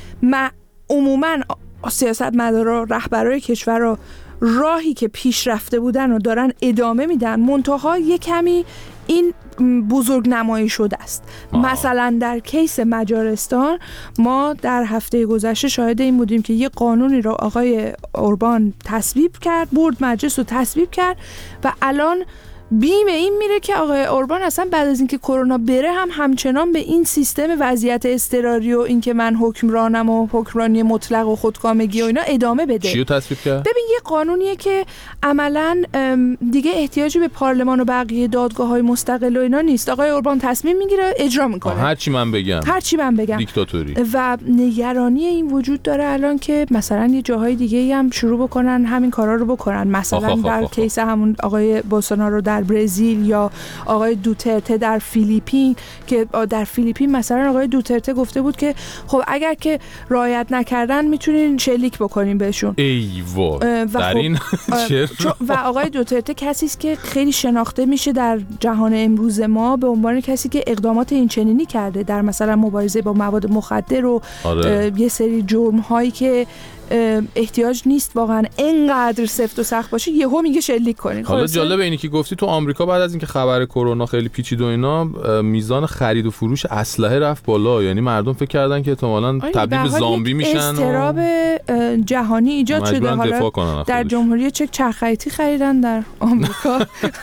عموما سیاستمدارا، رهبرای کشورها راهی که پیش رفته بودن و دارن ادامه میدن، منتها یک کمی این بزرگ نمایی شده است. مثلا در کیس مجارستان ما در هفته گذشته شاهد این بودیم که یه قانونی رو آقای اوربان تصویب کرد، برد مجلس رو تصویب کرد و الان بیم این میره که آقای اوربان اصلا بعد از اینکه کرونا بره هم همچنان به این سیستم وضعیت اضطراری و اینکه من حکمرانم و حکمرانی مطلق و خودکامگی و اینا ادامه بده. چیو تصویب کرد؟ ببین یه قانونیه که عملاً دیگه احتیاجی به پارلمان و بقیه دادگاه‌های مستقل و اینا نیست. آقای اوربان تصمیم میگیره، اجرا میکنه. هر چی من بگم. دیکتاتوری. و نگرانی این وجود داره الان که مثلا یه جاهای دیگه‌ای هم شروع بکنن همین کارا رو بکنن. مثلا در کیس همون آقای بولسونارو در برزیل یا آقای دوترته در فیلیپین، که در فیلیپین مثلا آقای دوترته گفته بود که خب اگر که رعایت نکردن میتونین شلیک بکنین بهشون. ایوا در این و آقای دوترته کسی است که خیلی شناخته میشه در جهان امروز ما به عنوان کسی که اقدامات این چنینی کرده در مثلا مبارزه با مواد مخدر و یه سری جرم هایی که احتیاج نیست واقعا اینقدر سفت و سخت باشه یهو میگه شلیک کنین. حالا جالب اینی که گفتی تو آمریکا بعد از اینکه خبر کرونا خیلی پیچید و اینا میزان خرید و فروش اسلحه رفت بالا، یعنی مردم فکر کردن که احتمالاً تبدیل به زامبی میشن. اضطراب جهانی ایجاد شده. حالا در جمهوری چک چرخیتی خریدن در آمریکا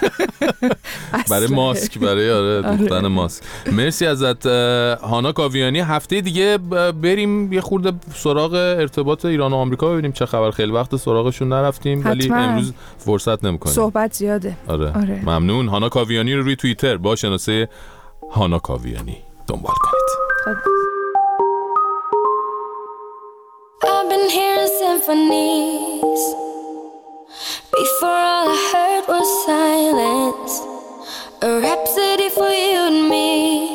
برای ماسک، برای دوختن ماسک. مرسی ازت هانا کاویانی. هفته دیگه بریم یه خورده سراغ ارتباط ایران و آمریکا ببینیم چه خبر. خیلی وقت سراغشون نرفتیم ولی امروز فرصت نمی‌کنیم. صحبت زیاده. آره. ممنون. هانا کاویانی رو روی توییتر با شناسه هانا کاویانی دنبال کنید. I've been hearing symphonies before all I heard was silence, a rhapsody for you and me,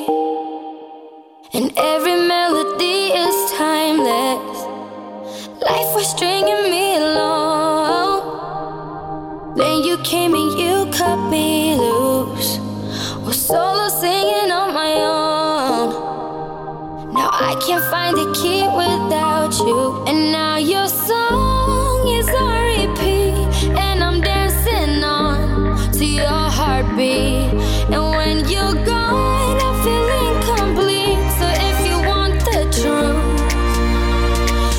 and every melody is timeless. Life was stringing me along, then you came and you cut me loose, was solo singing on my own. Now I can't find the key without you, and now your song is on repeat, and I'm dancing on to your heartbeat, and when you're gone I feel incomplete. So if you want the truth,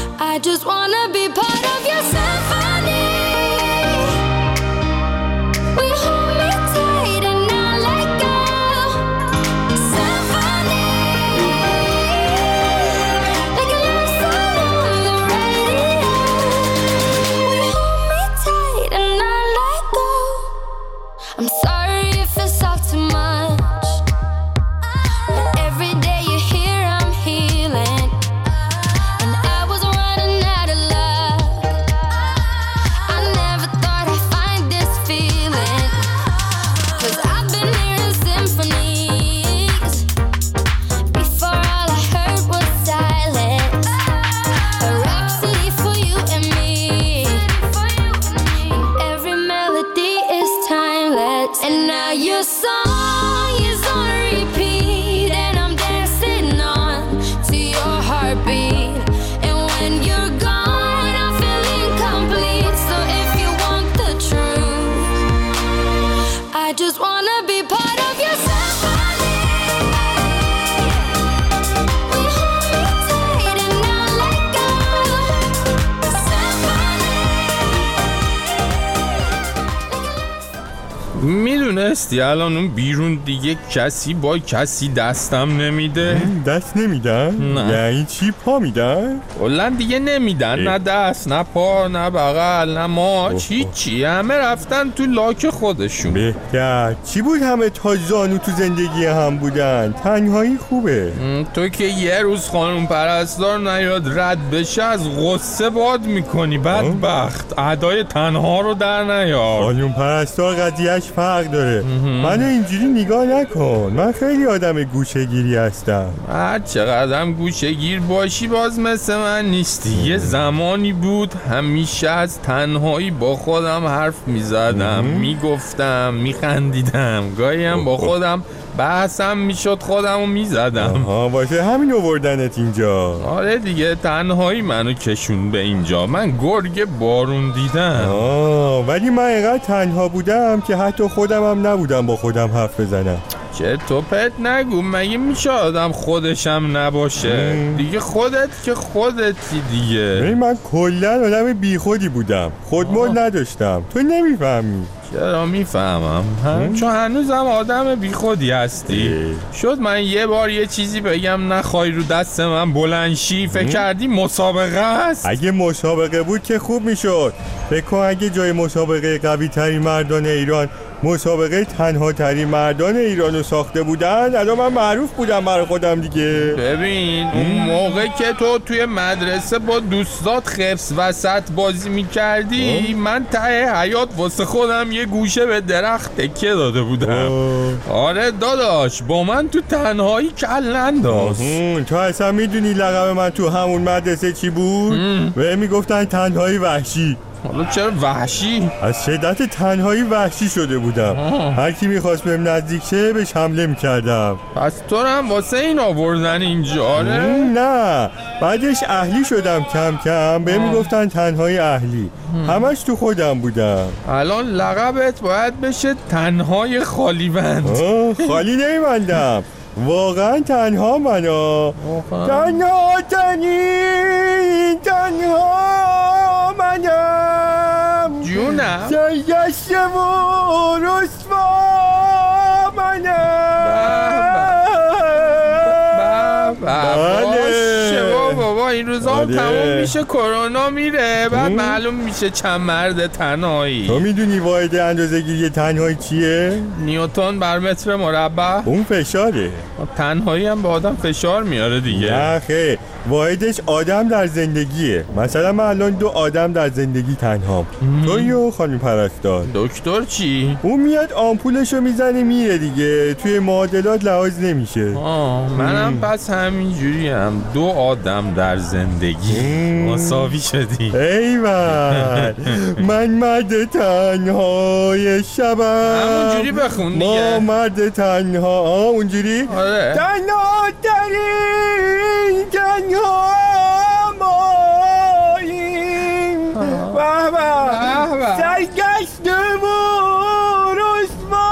میدونستی الان اون بیرون دیگه کسی با کسی دستم نمیده؟ دست نمیدن؟ نه. یعنی چی؟ پا میدن؟ کلن دیگه نمیدن، نه دست نه پا نه بغل نه ماچ، هیچی. همه رفتن تو لاک خودشون. بهتر. چی بود همه تا زانو تو زندگی هم بودن؟ تنهایی خوبه. تو که یه روز خانم پرستار نیاد رد بشه از غصه باد میکنی بدبخت. ادای تنها رو در نیار. خانم پرستار قضیهش فرق داره. منو اینجوری نگاه نکن، من خیلی آدم گوشه‌گیری هستم. هر چقدرم گوشه‌گیر باشی باز مثل من نیستی. یه زمانی بود همیشه از تنهایی با خودم حرف میزدم، میگفتم، میخندیدم، گاهی هم با خودم بحثم میشد، خودمو میزدم. واسه همین آوردنت اینجا. آره دیگه، تنهایی منو کشون به اینجا. من گرگ بارون دیدم. ولی من اینقدر تنها بودم که حتی خودم هم نبودم با خودم حرف بزنم. چه تو پت نگو، مگه میشه آدم خودشم نباشه؟ دیگه خودت که خودتی دیگه. من کلا آدم بی خودی بودم، خودمون نداشتم. تو نمیفهمی. چرا میفهمم، چون هنوزم آدم بی خودی هستی. شد من یه بار یه چیزی بگم نخوای رو دست من بلند شی، فکر کردی مسابقه است؟ اگه مسابقه بود که خوب میشد. فکر کن اگه جای مسابقه قوی ترین مردان ایران مسابقه تنها ترین مردان ایرانو ساخته بودن، الان من معروف بودم برای خودم دیگه. ببین اون موقع که تو توی مدرسه با دوستات خرس وسط بازی میکردی، من ته حیات واسه خودم یه گوشه به درخت تکیه داده بودم. آره داداش، با من تو تنهایی کل ننداز. تو اصلا میدونی لقب من تو همون مدرسه چی بود؟ به میگفتن تنهایی وحشی. حالا چرا وحشی؟ از شدت تنهایی وحشی شده بودم. هر کی میخواست بهم نزدیک شه بهش حمله میکردم. پس تو هم واسه این آوردن اینجا؟ نه، بعدش اهلی شدم کم کم. بهم میگفتن تنهایی اهلی. همش تو خودم بودم. الان لقبت باید بشه تنهای خالیبند. خالی نمیبندم، واقعا تنها منو. تنها منم. جونم سرگشته و رسوا منم. باشه بابا، این روزا هم تموم میشه، کرونا میره، بعد معلوم میشه چند مرد تنهایی. تو میدونی واحد اندازه‌گیری تنهایی چیه؟ نیوتن بر متر مربع. اون فشاره. تنهایی هم به آدم فشار میاره دیگه. نه خیر، واحدش آدم در زندگیه. مثلا من الان 2 آدم در زندگی تنهام. توی و خانم پرستار. دکتر چی؟ اون میاد آمپولشو میزنه میره دیگه، توی معادلات لحاظ نمیشه. منم پس همینجوری هم 2 آدم در زندگی مساوی شدی. ایول من مرد تنهای شبم. همونجوری بخون دیگه. ما مرد تنها. اونجوری؟ آره. تنها ترین تنها ماییم. بابا سرگشته و رسوا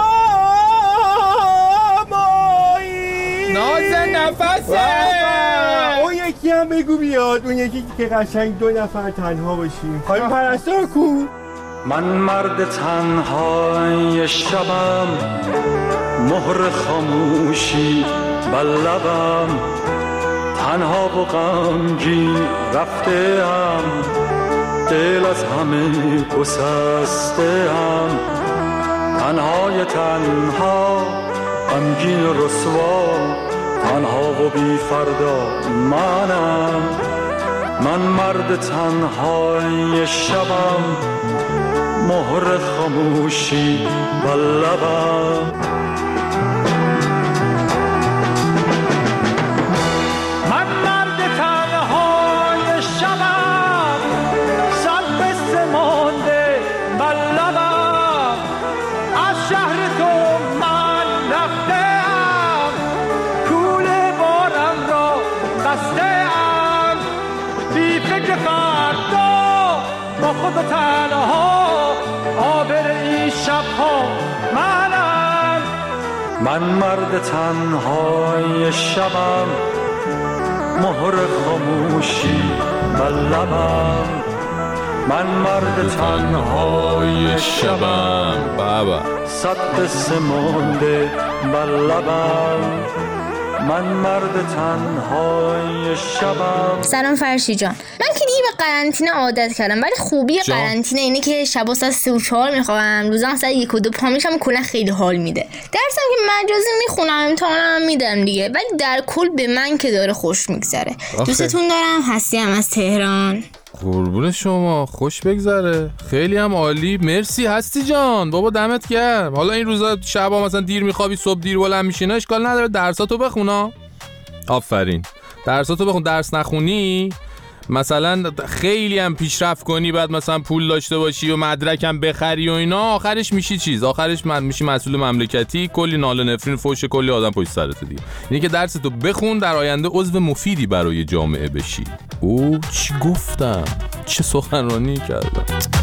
ماییم. ناز نفسه. اون یکی هم بگو بیاد، اون یکی که قشنگ 2 نفر تنها باشیم. خانم پرستار کو؟ من مرد تنهای شبم، مهر خاموشی بر لبم، تنها و غمگین رفته‌ام، دل از همه گسسته‌ام، تنهای تنها غمگین و رسوا، تنها و بی فردا منم. من مرد تنهای شبم، مهر خاموشی بر لبم. من مرد تنهای شبم، سر بسته مانده بر لبم، از شهر تو من رفته‌ام، کوله بارم را بسته‌ام، بی فکر فردا با خود و تنها، آبر این شبها منم. من مرد تنهای شبم، مهر خاموشی بر لبم، من مرد تنهای شبم بابا صد قصه مونده بر لبم من مرد تنهای شبم. سلام فرشی جان، من که دیگه به قرنطینه عادت کردم، ولی خوبی قرنطینه اینه که شبا ساعت 3 و 4 میخوام، روزا ساعت 1 و 2 پا میشم و کلا خیلی حال میده. درسم که مجازی میخونم، امتحانم میدم دیگه، ولی در کل به من که داره خوش میگذره. دوستتون دارم، هستیم از تهران. قربون شما، خوش بگذره. خیلی هم عالی، مرسی هستی جان. بابا دمت گرم. حالا این روزا شبا مثلا دیر میخوابی صبح دیر بلند میشی، اشکال نداره، درساتو بخونا. آفرین، درساتو بخون. درس نخونی مثلا خیلی هم پیشرفت کنی، بعد مثلا پول داشته باشی و مدرکم بخری و اینا، آخرش میشی چیز، آخرش میشی مسئول مملکتی، کلی ناله نفرین فوش کلی آدم پشت سرت دیگه. اینی که درستو بخون، در آینده عضو مفیدی برای جامعه بشی. او چی گفتم؟ چه سخنرانی کردم؟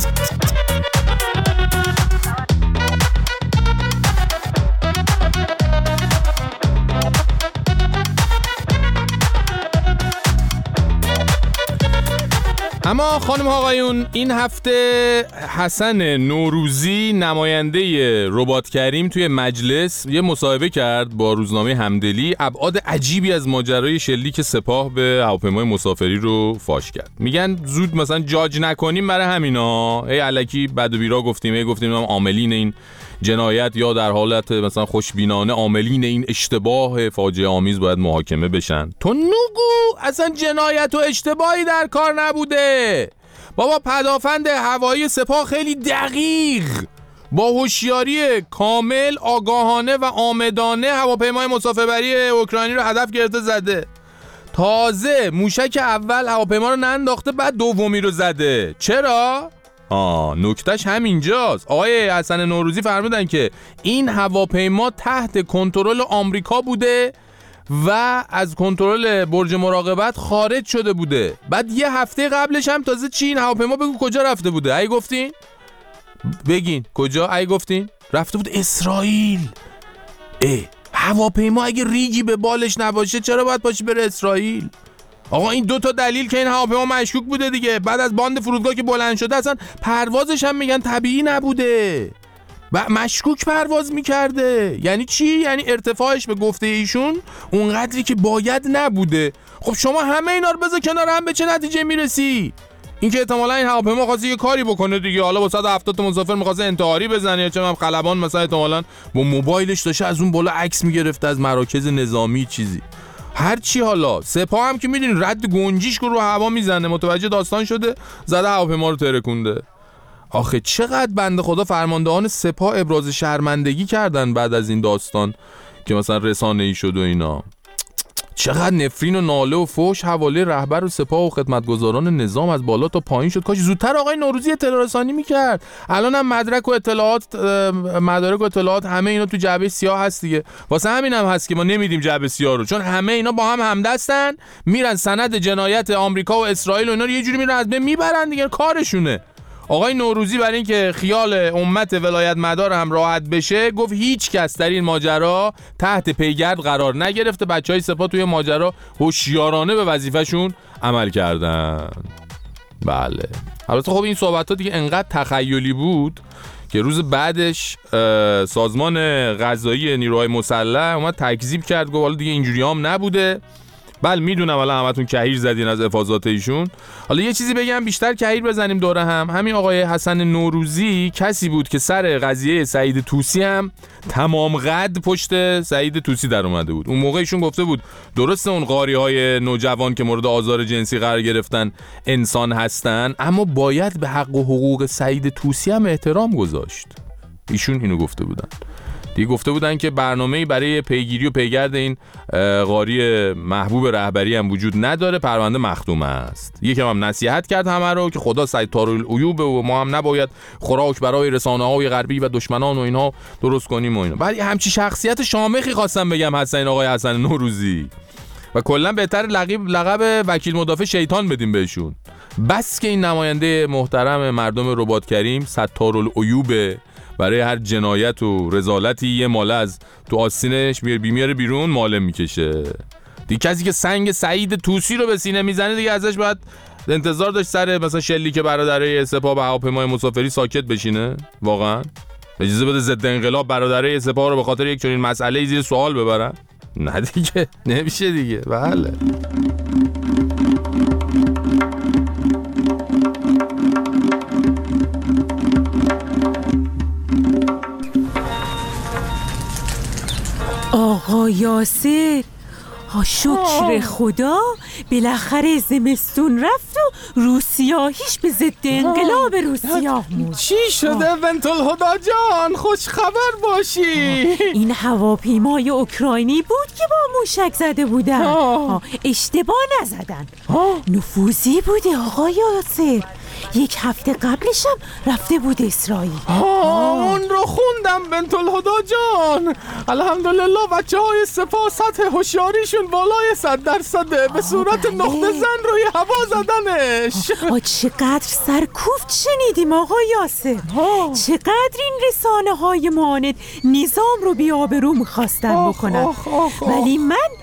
اما خانم آقایون، این هفته حسن نوروزی نماینده ربات کریم توی مجلس یه مصاحبه کرد با روزنامه همدلی. ابعاد عجیبی از ماجرای شلیک سپاه به هواپیمای مسافری رو فاش کرد. میگن زود مثلا جاج نکنیم برای همینا، الکی بد و بیرا گفتیم عاملین این جنایت یا در حالت مثلا خوشبینانه عاملین این اشتباه فاجعه آمیز باید محاکمه بشن. تو نگو اصلا جنایت و اشتباهی در کار نبوده. بابا پدافند هوایی سپاه خیلی دقیق با هوشیاری کامل، آگاهانه و عامدانه هواپیمای مسافربری اوکراینی رو هدف گرفته زده. تازه موشک اول هواپیما رو ننداخته، بعد دومی رو زده. چرا؟ نکتهش همینجاست. آقای حسن نوروزی فرمودن که این هواپیما تحت کنترل آمریکا بوده و از کنترل برج مراقبت خارج شده بوده. بعد یه هفته قبلش هم تازه چین هواپیما بگو کجا رفته بوده؟ ای گفتین؟ بگین کجا؟ ای گفتین؟ رفته بود اسرائیل. هواپیما اگه ریگی به بالش نباشه چرا باید پاشه بره اسرائیل؟ آقا این 2 تا دلیل که این هواپیما مشکوک بوده دیگه. بعد از باند فرودگاه که بلند شده اصلا پروازش هم میگن طبیعی نبوده و مشکوک پرواز میکرده. یعنی چی؟ یعنی ارتفاعش به گفته ایشون اونقدری که باید نبوده. خب شما همه اینا رو بذار کنار هم، به چه نتیجه میرسی؟ این که احتمالاً این هواپیما خواسته یه کاری بکنه دیگه، حالا با 170 تا مسافر می‌خواسته انتحاری بزنه، یا چه می‌دونم خلبان مثلا احتمالاً با موبایلش داشته از اون بالا عکس میگرفته از مراکز نظامی چیزی. هر چی حالا. سپاه هم که میدونین رد گنجیش رو هوا میزنه، متوجه داستان شده، زده هواپیما رو ترکونده. آخه چقدر بنده خدا فرماندهان سپاه ابراز شرمندگی کردن بعد از این داستان که مثلا رسانه‌ای شد و اینا. چقدر نفرین و ناله و فحش حواله رهبر و سپاه و خدمتگزاران نظام از بالا تا پایین شد. کاش زودتر آقای نوروزی اطلاع رسانی میکرد. الان هم مدارک و اطلاعات همه اینا تو جعبه سیاه هست دیگه. واسه همین هم هست که ما نمیدیم جعبه سیاه رو، چون همه اینا با هم همدستن، میرن سند جنایت آمریکا و اسرائیل و اینا رو یه جوری میرن از بین میبرن دیگه، کارشونه. آقای نوروزی برای اینکه خیال امت ولایت مدار هم راحت بشه گفت هیچ کس در این ماجرا تحت پیگرد قرار نگرفته. بچهای سپاه توی ماجرا هوشیارانه به وظیفه‌شون عمل کردن. بله. البته خب این صحبت‌ها دیگه انقدر تخیلی بود که روز بعدش سازمان قضایی نیروهای مسلح اومد تکذیب کرد، گفت حالا دیگه اینجوری هم نبوده. بله میدونم الان همتون کهیر زدین از افاضات ایشون. حالا یه چیزی بگم بیشتر کهیر بزنیم دوره هم. همین آقای حسن نوروزی کسی بود که سر قضیه سعید طوسی هم تمام قد پشت سعید طوسی در اومده بود. اون موقع ایشون گفته بود درسته اون قاری‌های نوجوان که مورد آزار جنسی قرار گرفتن انسان هستن، اما باید به حق و حقوق سعید طوسی هم احترام گذاشت. ایشون اینو گفته بودن. دیگه گفته بودن که برنامه‌ای برای پیگیری و پیگرد این قاری محبوب رهبری هم وجود نداره، پرونده مختوم است. یکم هم نصیحت کرد همه رو که خدا ستارالعیوب و ما هم نباید خوراک برای رسانه‌های غربی و دشمنان و اینها درست کنیم و اینا. بعد همچی شخصیت شامخی خواستم بگم حسن آقای حسن نوروزی و کلا بهتر لقب وکیل مدافع شیطان بدیم بهشون. بس که این نماینده محترم مردم ربات کریم ستارالعیوب، برای هر جنایت و رذالتی یه ماله از تو آستینش میاره بیرون ماله میکشه. دیگه کسی که سنگ سعید طوسی رو به سینه میزنه دیگه ازش باید انتظار داشت سر مثلا شلیک برادرای سپاه به هواپیمای مسافری ساکت بشینه؟ واقعا اجازه بده ضد انقلاب برادرای سپاه رو به خاطر یک چنین مسئله زیر سوال ببرن؟ نه دیگه، نمیشه دیگه. بله آقا یاسر، شکر خدا بالاخره زمستون رفت و روسیاهیش به ضد انقلاب روسیا موند. چی شده بنت الهدی جان؟ خوش خبر باشی. این هواپیمای اوکراینی بود که با موشک زده بودن. اشتباه نزدن. نفوذی بوده آقا یاسر. یک هفته قبلشم رفته بود اسرائیل. اون رو خوندم بنت الهدی جان. الحمدلله بچه های سپاه سطح هوشیاریشون بالای 100% به صورت نقطه زن روی هوا زدنش. چقدر سرکوفت شنیدیم آقا یاسر. چقدر این رسانه های معاند نظام رو بی‌آبرو میخواستن بکنن. ولی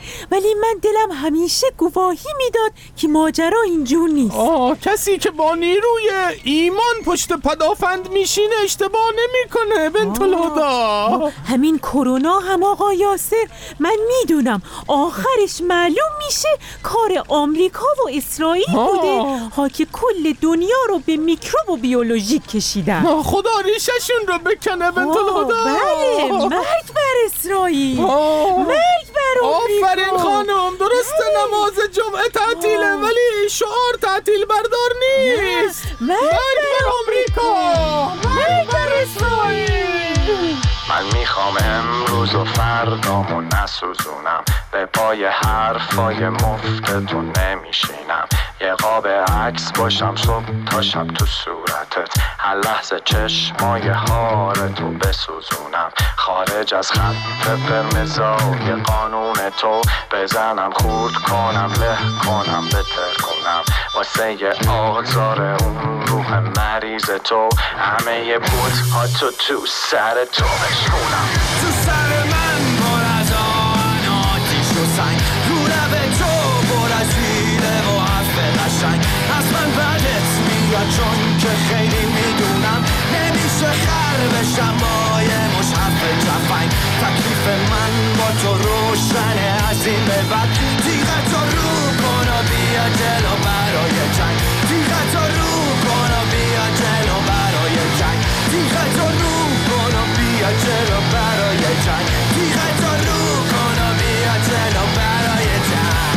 من دلم همیشه گواهی میداد که ماجرا اینجور نیست. کسی که با نیروی ایمان پشت پدافند میشینه اشتباه نمیکنه بنت الهدی. همین کرونا هم آقا یاسر من میدونم آخرش معلوم میشه کار آمریکا و اسرائیل بوده که کل دنیا رو به میکروب و بیولوژیک کشیدن. خدا ریششون رو بکنه بنت الهدی. بله، مرگ بر اسرائیل، مرگ بر آمریکا. آفرین خانم، درسته نماز جمعه تعطیله ولی شعار تعطیل بردار نیست. مرگ بر آمریکا، مرگ بر اسرائیل. من میخوام امروز و فردامو نسوزونم، به پای حرفای مفتتون نمیشینم، یه قاب عکس باشم صبح تا شب تو صورتت، هر لحظه چشمای حارتو بسوزونم، خارج از خط قرمزای قانون تو بزنم، خورد کنم، له کنم، بتر کنم، واسه یه آزار اون روح مریض تو، همه بوت‌ها تو سر تو بشونم. تو سر من پر از آن آتیش و سنگ، رو لب تو پر از حیله و حرف قشنگ، از من بدت میاد چون که خیلی میدونم نمیشه خر بشم با یه مش حرف تفنگ، تکلیف من با تو روشنه از این به بعد، تیغت رو کن و بیا جلو برای جنگ، تیغت رو کن و بیا جلو برای جنگ، تیغت رو کن و بیا جلو برای جنگ، تیغت رو کن و بیا جلو برای جنگ.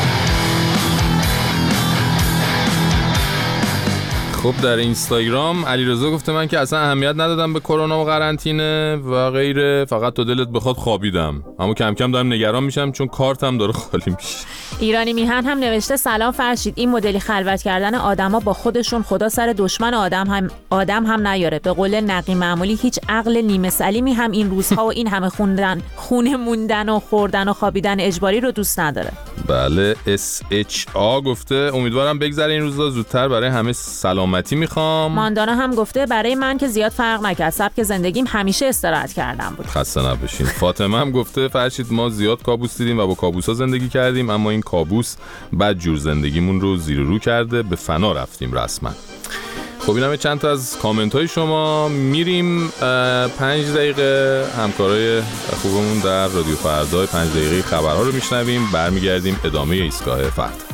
خب در اینستاگرام علیرضا گفته من که اصلا اهمیت ندادم به کرونا و قرنطینه و غیره، فقط تو دلت بخواد خوابیدم، اما کم کم دارم نگران میشم چون کارتم داره خالی میشه. ایرانی میهن هم نوشته سلام فرشید، این مدلی خلوت کردن آدما با خودشون خدا سر دشمن آدم هم نیاره. به قول نقی معمولی هیچ عقل نیمه سلیمی هم این روزها و این همه خونه موندن و خوردن و خوابیدن اجباری رو دوست نداره. بله SHA گفته امیدوارم بگذره این روزا زودتر، برای همه سلامتی میخوام. ماندانا هم گفته برای من که زیاد فرق نکرد، سبک زندگیم همیشه استراحت کردن بود. خسته نباشین. فاطمه هم گفته فرشید ما زیاد کابوس دیدیم و با کابوسا زندگی کردیم، اما این کابوس بد جور زندگیمون رو زیر و رو کرده، به فنا رفتیم رسما. خب اینم چند تا از کامنت های شما. میریم 5 دقیقه همکارای خوبمون در رادیو فردا 5 دقیقه خبرها رو میشنویم، برمیگردیم ادامه ایستگاه فردا.